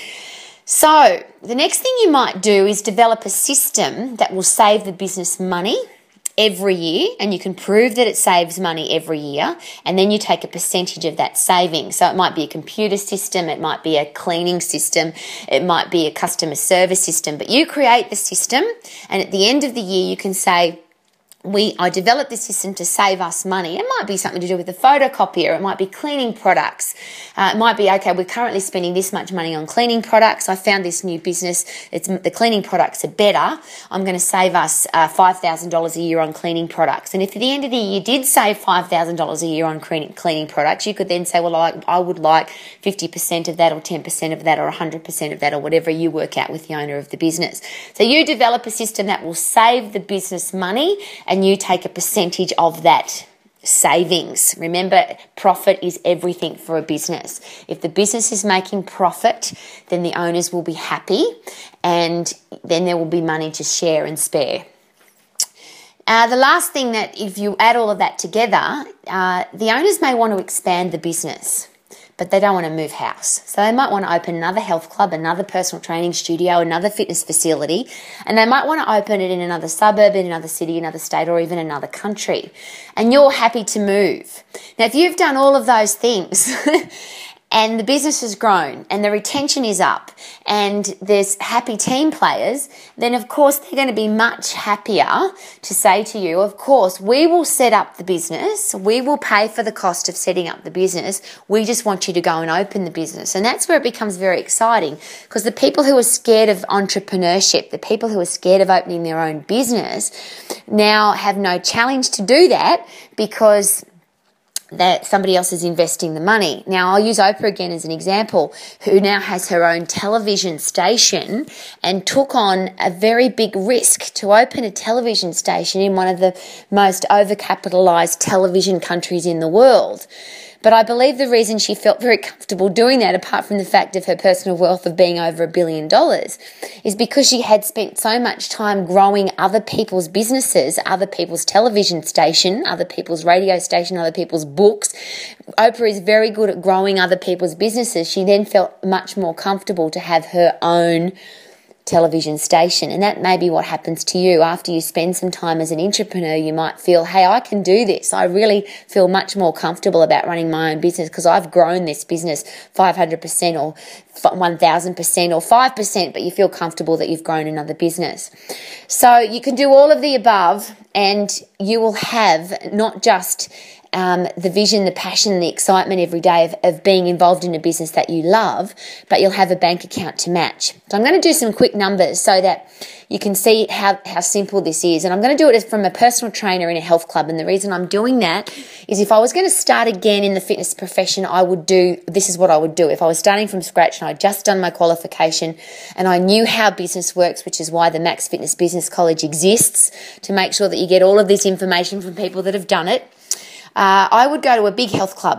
So the next thing you might do is develop a system that will save the business money every year, and you can prove that it saves money every year, and then you take a percentage of that saving. So it might be a computer system, it might be a cleaning system, it might be a customer service system, but you create the system, and at the end of the year you can say, We, I developed this system to save us money. It might be something to do with the photocopier. It might be cleaning products. Uh, it might be, okay, we're currently spending this much money on cleaning products. I found this new business. It's the cleaning products are better. I'm going to save us uh, five thousand dollars a year on cleaning products. And if at the end of the year you did save five thousand dollars a year on cleaning, cleaning products, you could then say, well, I, I would like fifty percent of that or ten percent of that or one hundred percent of that or whatever you work out with the owner of the business. So you develop a system that will save the business money, and you take a percentage of that savings. Remember, profit is everything for a business. If the business is making profit, then the owners will be happy, and then there will be money to share and spare. Uh, the last thing, that if you add all of that together, uh, the owners may want to expand the business, but they don't want to move house. So they might want to open another health club, another personal training studio, another fitness facility, and they might want to open it in another suburb, in another city, another state, or even another country. And you're happy to move. Now, if you've done all of those things and the business has grown and the retention is up and there's happy team players, then of course they're going to be much happier to say to you, of course, we will set up the business, we will pay for the cost of setting up the business, we just want you to go and open the business. And that's where it becomes very exciting, because the people who are scared of entrepreneurship, the people who are scared of opening their own business, now have no challenge to do that, because that somebody else is investing the money. Now, I'll use Oprah again as an example, who now has her own television station and took on a very big risk to open a television station in one of the most overcapitalized television countries in the world. But I believe the reason she felt very comfortable doing that, apart from the fact of her personal wealth of being over a billion dollars, is because she had spent so much time growing other people's businesses, other people's television station, other people's radio station, other people's books. Oprah is very good at growing other people's businesses. She then felt much more comfortable to have her own television station. And that may be what happens to you. After you spend some time as an entrepreneur, you might feel, hey, I can do this. I really feel much more comfortable about running my own business because I've grown this business five hundred percent or one thousand percent or five percent, but you feel comfortable that you've grown another business. So you can do all of the above and you will have not just Um, the vision, the passion, the excitement every day of, of being involved in a business that you love, but you'll have a bank account to match. So I'm going to do some quick numbers so that you can see how, how simple this is. And I'm going to do it from a personal trainer in a health club. And the reason I'm doing that is if I was going to start again in the fitness profession, I would do, this is what I would do. If I was starting from scratch and I'd just done my qualification and I knew how business works, which is why the Max Fitness Business College exists, to make sure that you get all of this information from people that have done it, Uh, I would go to a big health club,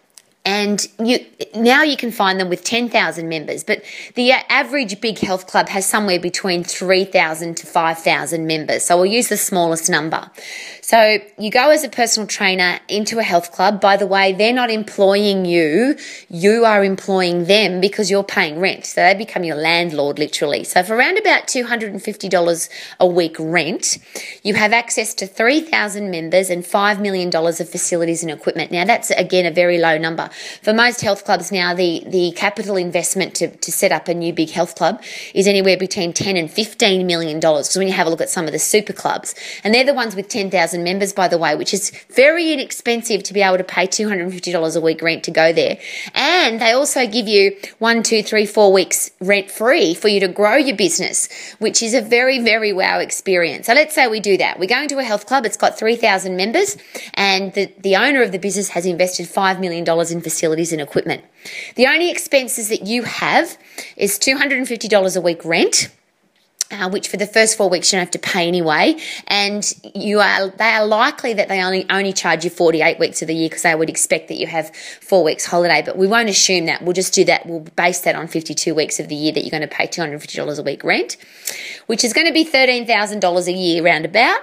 and you now you can find them with ten thousand members, but the average big health club has somewhere between three thousand to five thousand members, so we'll use the smallest number. So you go as a personal trainer into a health club. By the way, they're not employing you, you are employing them because you're paying rent, so they become your landlord literally. So for around about two hundred fifty dollars a week rent, you have access to three thousand members and five million dollars of facilities and equipment. Now that's again a very low number. For most health clubs now, the, the capital investment to, to set up a new big health club is anywhere between ten and fifteen million dollars. So when you have a look at some of the super clubs, and they're the ones with ten thousand members, by the way, which is very inexpensive to be able to pay two hundred fifty dollars a week rent to go there. And they also give you one, two, three, four weeks rent free for you to grow your business, which is a very, very wow experience. So let's say we do that. We go into a health club, it's got three thousand members, and the, the owner of the business has invested five million dollars in facilities and equipment. The only expenses that you have is two hundred fifty dollars a week rent, Uh, which for the first four weeks you don't have to pay anyway, and you are they are likely that they only only charge you forty-eight weeks of the year because they would expect that you have four weeks holiday, but we won't assume that. We'll just do that. We'll base that on fifty-two weeks of the year that you're going to pay two hundred fifty dollars a week rent, which is going to be thirteen thousand dollars a year roundabout.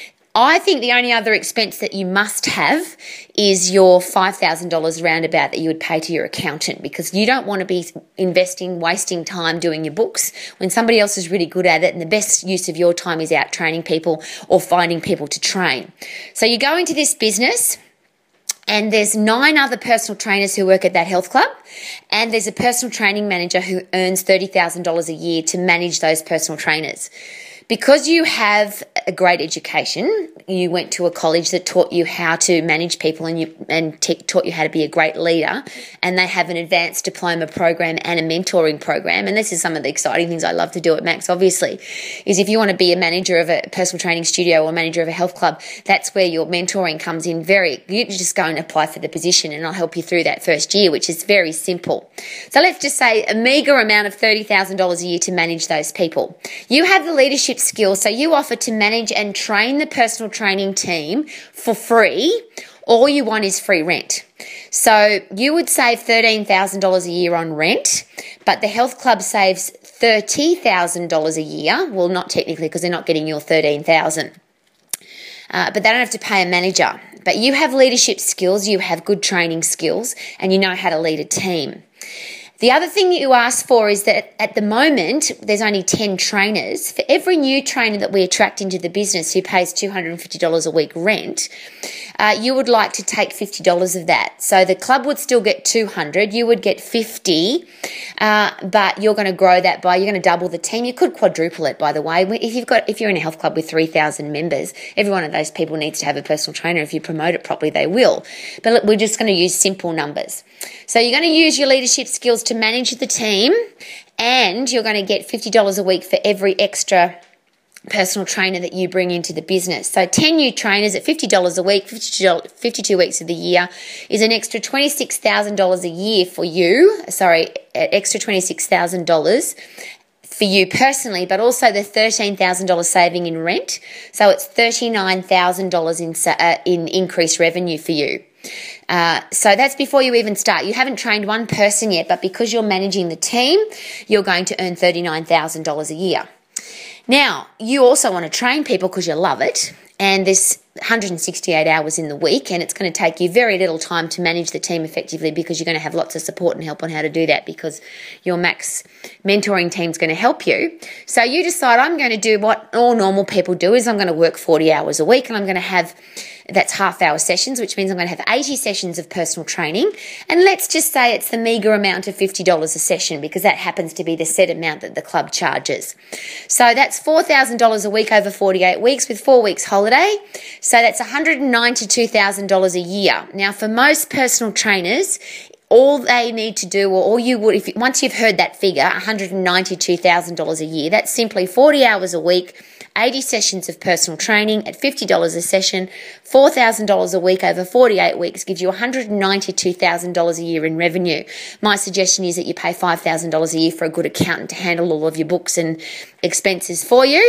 I think the only other expense that you must have is your five thousand dollars roundabout that you would pay to your accountant, because you don't want to be investing, wasting time doing your books when somebody else is really good at it, and the best use of your time is out training people or finding people to train. So you go into this business, and there's nine other personal trainers who work at that health club, and there's a personal training manager who earns thirty thousand dollars a year to manage those personal trainers. Because you have a great education, you went to a college that taught you how to manage people and you and t- taught you how to be a great leader, and they have an advanced diploma program and a mentoring program. And this is some of the exciting things I love to do at Max, obviously, is if you want to be a manager of a personal training studio or manager of a health club, that's where your mentoring comes in. Very, you just go and apply for the position, and I'll help you through that first year, which is very simple. So let's just say a meager amount of thirty thousand dollars a year to manage those people. You have the leadership skills, so you offer to manage and train the personal training team for free. All you want is free rent. So you would save thirteen thousand dollars a year on rent, but the health club saves thirty thousand dollars a year. Well, not technically, because they're not getting your thirteen thousand dollars. Uh, but they don't have to pay a manager. But you have leadership skills, you have good training skills, and you know how to lead a team. The other thing that you ask for is that at the moment, there's only ten trainers. For every new trainer that we attract into the business who pays two hundred fifty dollars a week rent, uh, you would like to take fifty dollars of that. So the club would still get two hundred dollars, you would get fifty dollars, uh, but you're going to grow that by, you're going to double the team. You could quadruple it, by the way. If you've got, if you're in a health club with three thousand members, every one of those people needs to have a personal trainer. If you promote it properly, they will. But look, we're just going to use simple numbers. So you're going to use your leadership skills to manage the team, and you're going to get fifty dollars a week for every extra personal trainer that you bring into the business. So ten new trainers at fifty dollars a week, fifty-two weeks of the year, is an extra twenty-six thousand dollars a year for you. Sorry, extra twenty-six thousand dollars for you personally, but also the thirteen thousand dollars saving in rent. So it's thirty-nine thousand dollars in, uh, in increased revenue for you. Uh, so that's before you even start. You haven't trained one person yet, but because you're managing the team, you're going to earn thirty-nine thousand dollars a year. Now, you also want to train people because you love it, and there's one hundred sixty-eight hours in the week, and it's going to take you very little time to manage the team effectively because you're going to have lots of support and help on how to do that because your Max mentoring team is going to help you. So you decide, I'm going to do what all normal people do, is I'm going to work forty hours a week, and I'm going to have, that's half hour sessions, which means I'm going to have eighty sessions of personal training. And let's just say it's the meagre amount of fifty dollars a session because that happens to be the set amount that the club charges. So that's four thousand dollars a week over forty-eight weeks with four weeks holiday. So that's one hundred ninety-two thousand dollars a year. Now, for most personal trainers, all they need to do, or all you would, if once you've heard that figure, one hundred ninety-two thousand dollars a year, that's simply forty hours a week, eighty sessions of personal training at fifty dollars a session, four thousand dollars a week over forty-eight weeks gives you one hundred ninety-two thousand dollars a year in revenue. My suggestion is that you pay five thousand dollars a year for a good accountant to handle all of your books and expenses for you.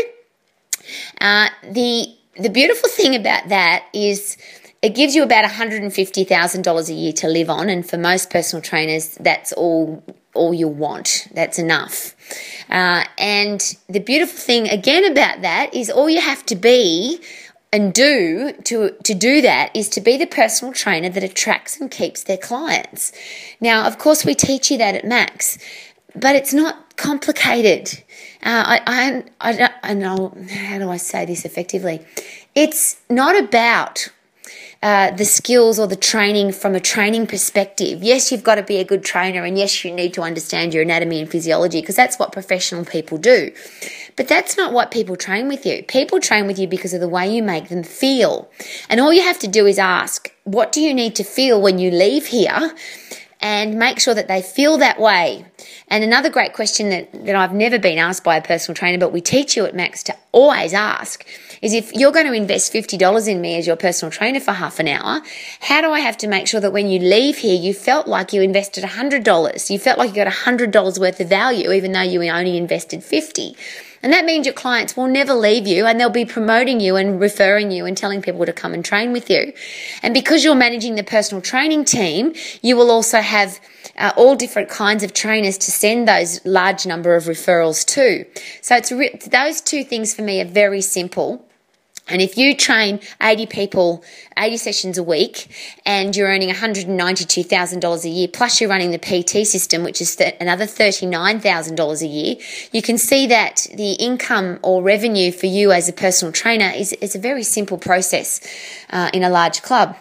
Uh, the The beautiful thing about that is it gives you about one hundred fifty thousand dollars a year to live on, and for most personal trainers, that's all all you want. That's enough. Uh, and the beautiful thing again about that is all you have to be and do to to do that is to be the personal trainer that attracts and keeps their clients. Now, of course, we teach you that at Max, but it's not complicated. Uh, I, I, I, don't, I know, how do I say this effectively? It's not about uh, the skills or the training from a training perspective. Yes, you've got to be a good trainer, and yes, you need to understand your anatomy and physiology because that's what professional people do. But that's not what people train with you. People train with you because of the way you make them feel. And all you have to do is ask, what do you need to feel when you leave here? And make sure that they feel that way. And another great question that, that I've never been asked by a personal trainer, but we teach you at Max to always ask, is if you're going to invest fifty dollars in me as your personal trainer for half an hour, how do I have to make sure that when you leave here, you felt like you invested one hundred dollars? You felt like you got one hundred dollars worth of value, even though you only invested fifty dollars. And that means your clients will never leave you, and they'll be promoting you and referring you and telling people to come and train with you. And because you're managing the personal training team, you will also have uh, all different kinds of trainers to send those large number of referrals to. So it's re- those two things for me are very simple. And if you train eighty people, eighty sessions a week, and you're earning one hundred ninety-two thousand dollars a year, plus you're running the P T system, which is th- another thirty-nine thousand dollars a year, you can see that the income or revenue for you as a personal trainer is, is a very simple process uh, in a large club.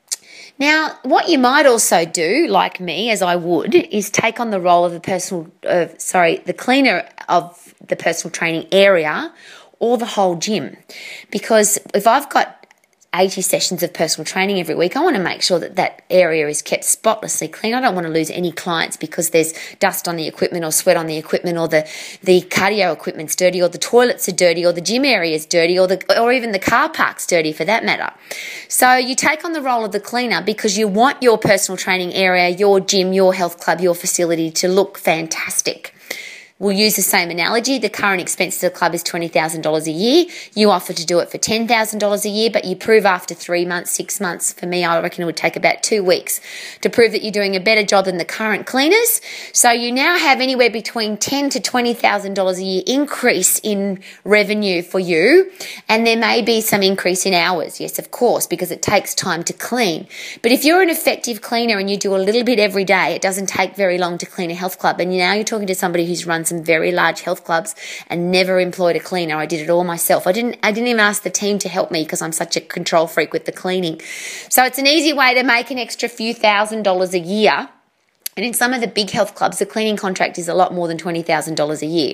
Now, what you might also do, like me, as I would, is take on the role of the personal, uh, sorry, the cleaner of the personal training area or the whole gym. Because if I've got eighty sessions of personal training every week, I want to make sure that that area is kept spotlessly clean. I don't want to lose any clients because there's dust on the equipment or sweat on the equipment, or the, the cardio equipment's dirty, or the toilets are dirty, or the gym area is dirty, or the or even the car park's dirty for that matter. So you take on the role of the cleaner because you want your personal training area, your gym, your health club, your facility to look fantastic. We'll use the same analogy. The current expense of the club is twenty thousand dollars a year. You offer to do it for ten thousand dollars a year, but you prove after three months, six months, for me, I reckon it would take about two weeks to prove that you're doing a better job than the current cleaners. So you now have anywhere between ten thousand to twenty thousand dollars a year increase in revenue for you. And there may be some increase in hours, yes, of course, because it takes time to clean. But if you're an effective cleaner and you do a little bit every day, it doesn't take very long to clean a health club. And now you're talking to somebody who's run some very large health clubs and never employed a cleaner. I did it all myself. I didn't I didn't even ask the team to help me because I'm such a control freak with the cleaning. So it's an easy way to make an extra few thousand dollars a year. And in some of the big health clubs, the cleaning contract is a lot more than twenty thousand dollars a year.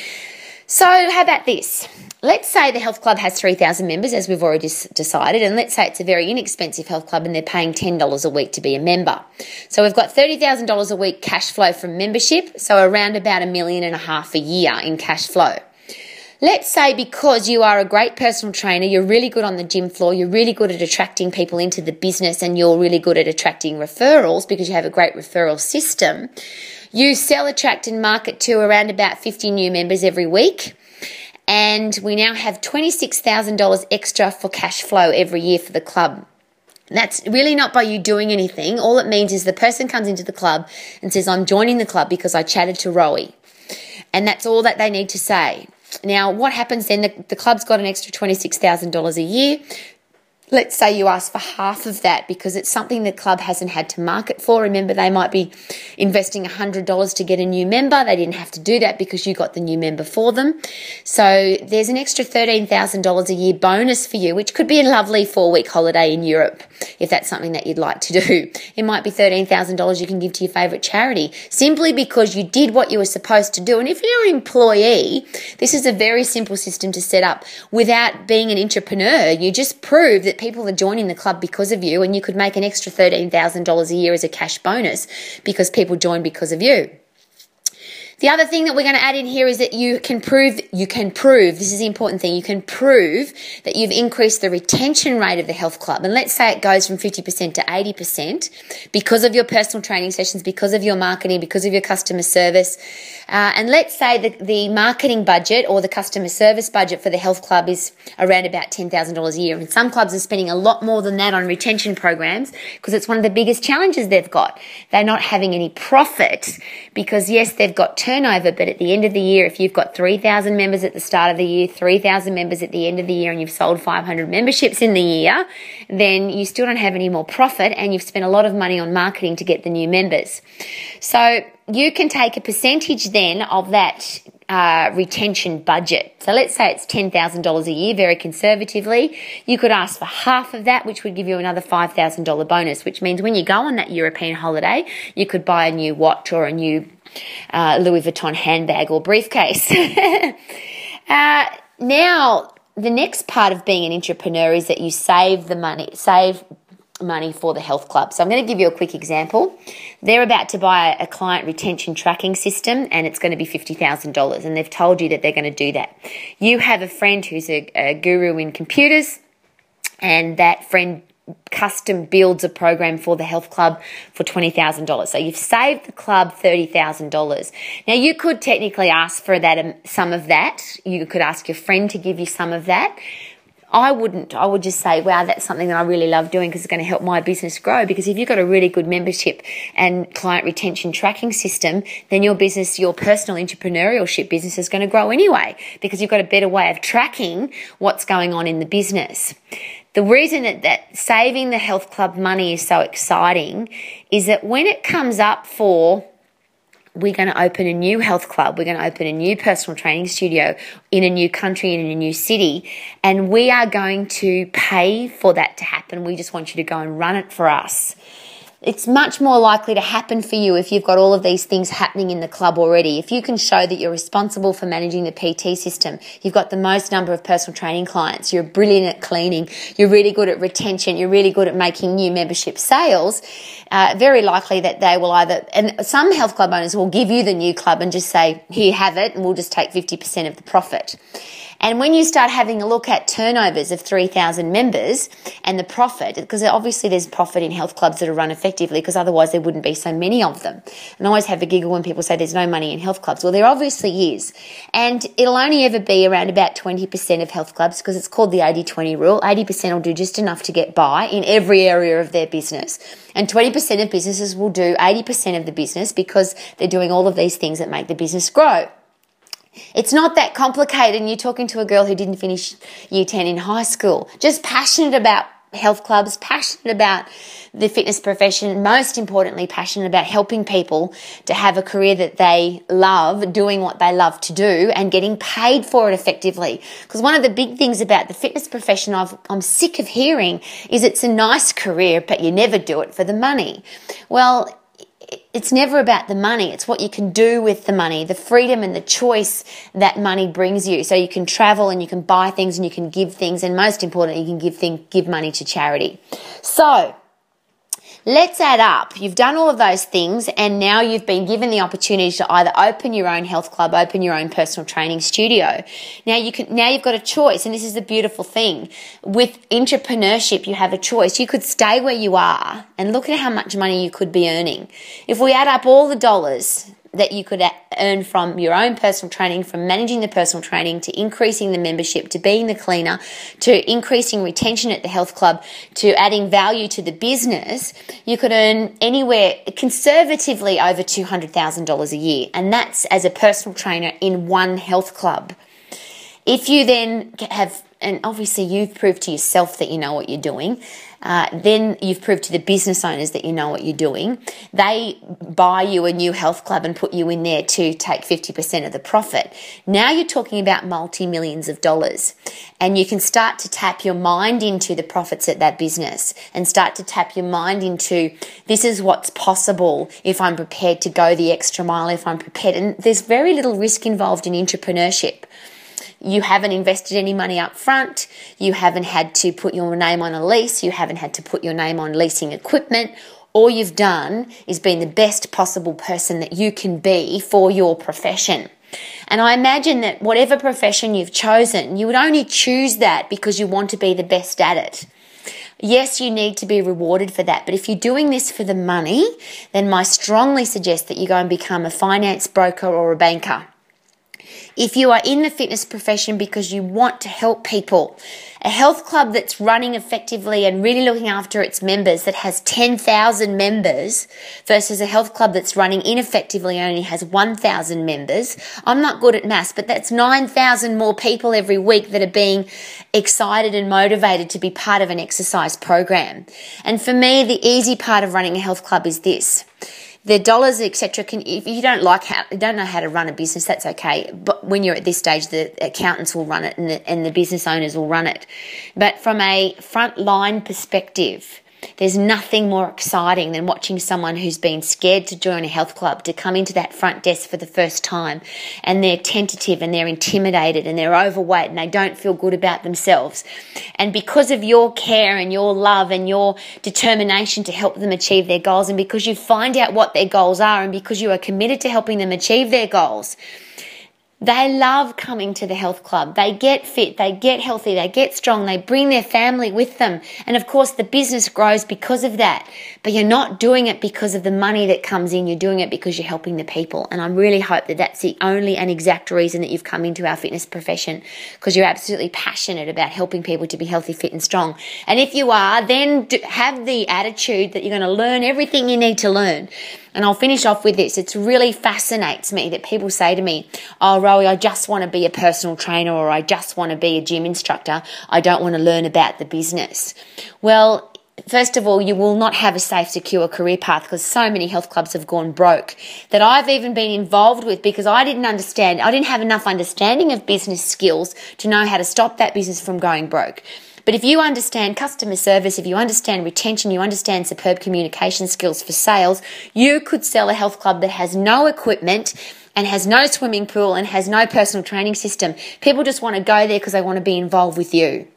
So how about this? Let's say the health club has three thousand members, as we've already decided, and let's say it's a very inexpensive health club and they're paying ten dollars a week to be a member. So we've got thirty thousand dollars a week cash flow from membership, so around about a million and a half a year in cash flow. Let's say because you are a great personal trainer, you're really good on the gym floor, you're really good at attracting people into the business, and you're really good at attracting referrals because you have a great referral system. You sell, attract and market to around about fifty new members every week. And we now have twenty-six thousand dollars extra for cash flow every year for the club. That's really not by you doing anything. All it means is the person comes into the club and says, I'm joining the club because I chatted to Rowie. And that's all that they need to say. Now, what happens then? The, the club's got an extra twenty-six thousand dollars a year. Let's say you ask for half of that because it's something the club hasn't had to market for. Remember, they might be investing one hundred dollars to get a new member. They didn't have to do that because you got the new member for them. So there's an extra thirteen thousand dollars a year bonus for you, which could be a lovely four-week holiday in Europe if that's something that you'd like to do. It might be thirteen thousand dollars you can give to your favourite charity simply because you did what you were supposed to do. And if you're an employee, this is a very simple system to set up without being an entrepreneur. You just prove that people are joining the club because of you, and you could make an extra thirteen thousand dollars a year as a cash bonus because people joined because of you. The other thing that we're going to add in here is that you can prove, you can prove, this is the important thing, you can prove that you've increased the retention rate of the health club. And let's say it goes from fifty percent to eighty percent because of your personal training sessions, because of your marketing, because of your customer service. Uh, and let's say that the marketing budget or the customer service budget for the health club is around about ten thousand dollars a year. And some clubs are spending a lot more than that on retention programs because it's one of the biggest challenges they've got. They're not having any profit because, yes, they've got turnover, but at the end of the year, if you've got three thousand members at the start of the year, three thousand members at the end of the year, and you've sold five hundred memberships in the year, then you still don't have any more profit and you've spent a lot of money on marketing to get the new members. So you can take a percentage then of that uh, retention budget. So let's say it's ten thousand dollars a year, very conservatively. You could ask for half of that, which would give you another five thousand dollars bonus, which means when you go on that European holiday, you could buy a new watch or a new uh, Louis Vuitton handbag or briefcase. uh, now, the next part of being an entrepreneur is that you save the money, save money for the health club. So I'm going to give you a quick example. They're about to buy a client retention tracking system and it's going to be fifty thousand dollars, and they've told you that they're going to do that. You have a friend who's a, a guru in computers, and that friend custom builds a program for the health club for twenty thousand dollars. So you've saved the club thirty thousand dollars. Now you could technically ask for that, um, some of that. You could ask your friend to give you some of that. I wouldn't. I would just say, wow, that's something that I really love doing because it's going to help my business grow. Because if you've got a really good membership and client retention tracking system, then your business, your personal entrepreneurship business is going to grow anyway because you've got a better way of tracking what's going on in the business. The reason that, that saving the health club money is so exciting is that when it comes up for we're going to open a new health club, we're going to open a new personal training studio in a new country, in a new city, and we are going to pay for that to happen. We just want you to go and run it for us. It's much more likely to happen for you if you've got all of these things happening in the club already. If you can show that you're responsible for managing the P T system, you've got the most number of personal training clients, you're brilliant at cleaning, you're really good at retention, you're really good at making new membership sales, uh, very likely that they will either, and some health club owners will give you the new club and just say, here, have it, and we'll just take fifty percent of the profit. And when you start having a look at turnovers of three thousand members and the profit, because obviously there's profit in health clubs that are run effectively because otherwise there wouldn't be so many of them. And I always have a giggle when people say there's no money in health clubs. Well, there obviously is. And it'll only ever be around about twenty percent of health clubs because it's called the eighty twenty rule. eighty percent will do just enough to get by in every area of their business. And twenty percent of businesses will do eighty percent of the business because they're doing all of these things that make the business grow. It's not that complicated, and you're talking to a girl who didn't finish year ten in high school, just passionate about health clubs, passionate about the fitness profession, most importantly, passionate about helping people to have a career that they love, doing what they love to do and getting paid for it effectively. Because one of the big things about the fitness profession I've, I'm sick of hearing is it's a nice career, but you never do it for the money. Well, it's never about the money. It's what you can do with the money, the freedom and the choice that money brings you. So you can travel and you can buy things and you can give things, and most importantly, you can give things, give money to charity. So let's add up. You've done all of those things, and now you've been given the opportunity to either open your own health club, open your own personal training studio. Now you can, now you've got a choice, and this is the beautiful thing. With entrepreneurship, you have a choice. You could stay where you are and look at how much money you could be earning. If we add up all the dollars, that you could earn from your own personal training, from managing the personal training, to increasing the membership, to being the cleaner, to increasing retention at the health club, to adding value to the business, you could earn anywhere conservatively over two hundred thousand dollars a year. And that's as a personal trainer in one health club. If you then have, and obviously you've proved to yourself that you know what you're doing, uh, then you've proved to the business owners that you know what you're doing. They buy you a new health club and put you in there to take fifty percent of the profit. Now you're talking about multi-millions of dollars, and you can start to tap your mind into the profits at that business and start to tap your mind into, this is what's possible if I'm prepared to go the extra mile, if I'm prepared. And there's very little risk involved in entrepreneurship. You haven't invested any money up front. You haven't had to put your name on a lease. You haven't had to put your name on leasing equipment. All you've done is been the best possible person that you can be for your profession. And I imagine that whatever profession you've chosen, you would only choose that because you want to be the best at it. Yes, you need to be rewarded for that. But if you're doing this for the money, then I strongly suggest that you go and become a finance broker or a banker. If you are in the fitness profession because you want to help people, a health club that's running effectively and really looking after its members, that has ten thousand members, versus a health club that's running ineffectively and only has one thousand members. I'm not good at maths, but that's nine thousand more people every week that are being excited and motivated to be part of an exercise program. And for me, the easy part of running a health club is this. The dollars, et cetera, can, if you don't like how, don't know how to run a business, that's okay. But when you're at this stage, the accountants will run it and the, and the business owners will run it. But from a frontline perspective, there's nothing more exciting than watching someone who's been scared to join a health club to come into that front desk for the first time, and they're tentative and they're intimidated and they're overweight and they don't feel good about themselves. And because of your care and your love and your determination to help them achieve their goals, and because you find out what their goals are, and because you are committed to helping them achieve their goals, they love coming to the health club. They get fit, they get healthy, they get strong, they bring their family with them. And of course, the business grows because of that. But you're not doing it because of the money that comes in. You're doing it because you're helping the people. And I really hope that that's the only and exact reason that you've come into our fitness profession, because you're absolutely passionate about helping people to be healthy, fit and strong. And if you are, then have the attitude that you're going to learn everything you need to learn. And I'll finish off with this. It really fascinates me that people say to me, oh, Rowie, I just want to be a personal trainer, or I just want to be a gym instructor. I don't want to learn about the business. Well, first of all, you will not have a safe, secure career path, because so many health clubs have gone broke that I've even been involved with because I didn't understand. I didn't have enough understanding of business skills to know how to stop that business from going broke. But if you understand customer service, if you understand retention, you understand superb communication skills for sales, you could sell a health club that has no equipment and has no swimming pool and has no personal training system. People just want to go there because they want to be involved with you.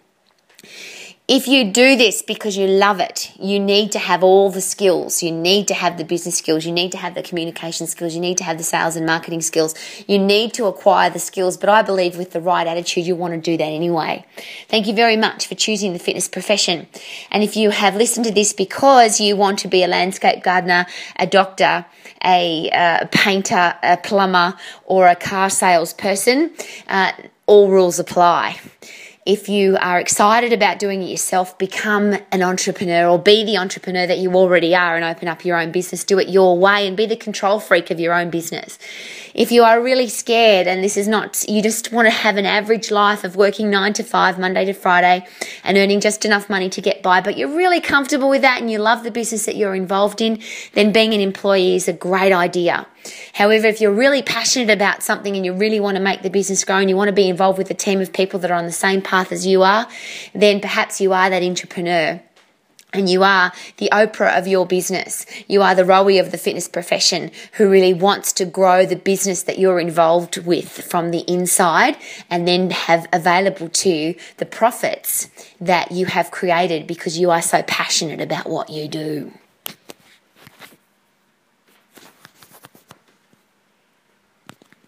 If you do this because you love it, you need to have all the skills. You need to have the business skills. You need to have the communication skills. You need to have the sales and marketing skills. You need to acquire the skills. But I believe with the right attitude, you want to do that anyway. Thank you very much for choosing the fitness profession. And if you have listened to this because you want to be a landscape gardener, a doctor, a uh, painter, a plumber, or a car salesperson, uh, all rules apply. If you are excited about doing it yourself, become an entrepreneur, or be the entrepreneur that you already are and open up your own business. Do it your way and be the control freak of your own business. If you are really scared and this is not, you just want to have an average life of working nine to five, Monday to Friday, and earning just enough money to get by, but you're really comfortable with that and you love the business that you're involved in, then being an employee is a great idea. However, if you're really passionate about something and you really want to make the business grow and you want to be involved with a team of people that are on the same path as you are, then perhaps you are that entrepreneur. And you are the Oprah of your business. You are the Rowie of the fitness profession who really wants to grow the business that you're involved with from the inside, and then have available to you the profits that you have created because you are so passionate about what you do.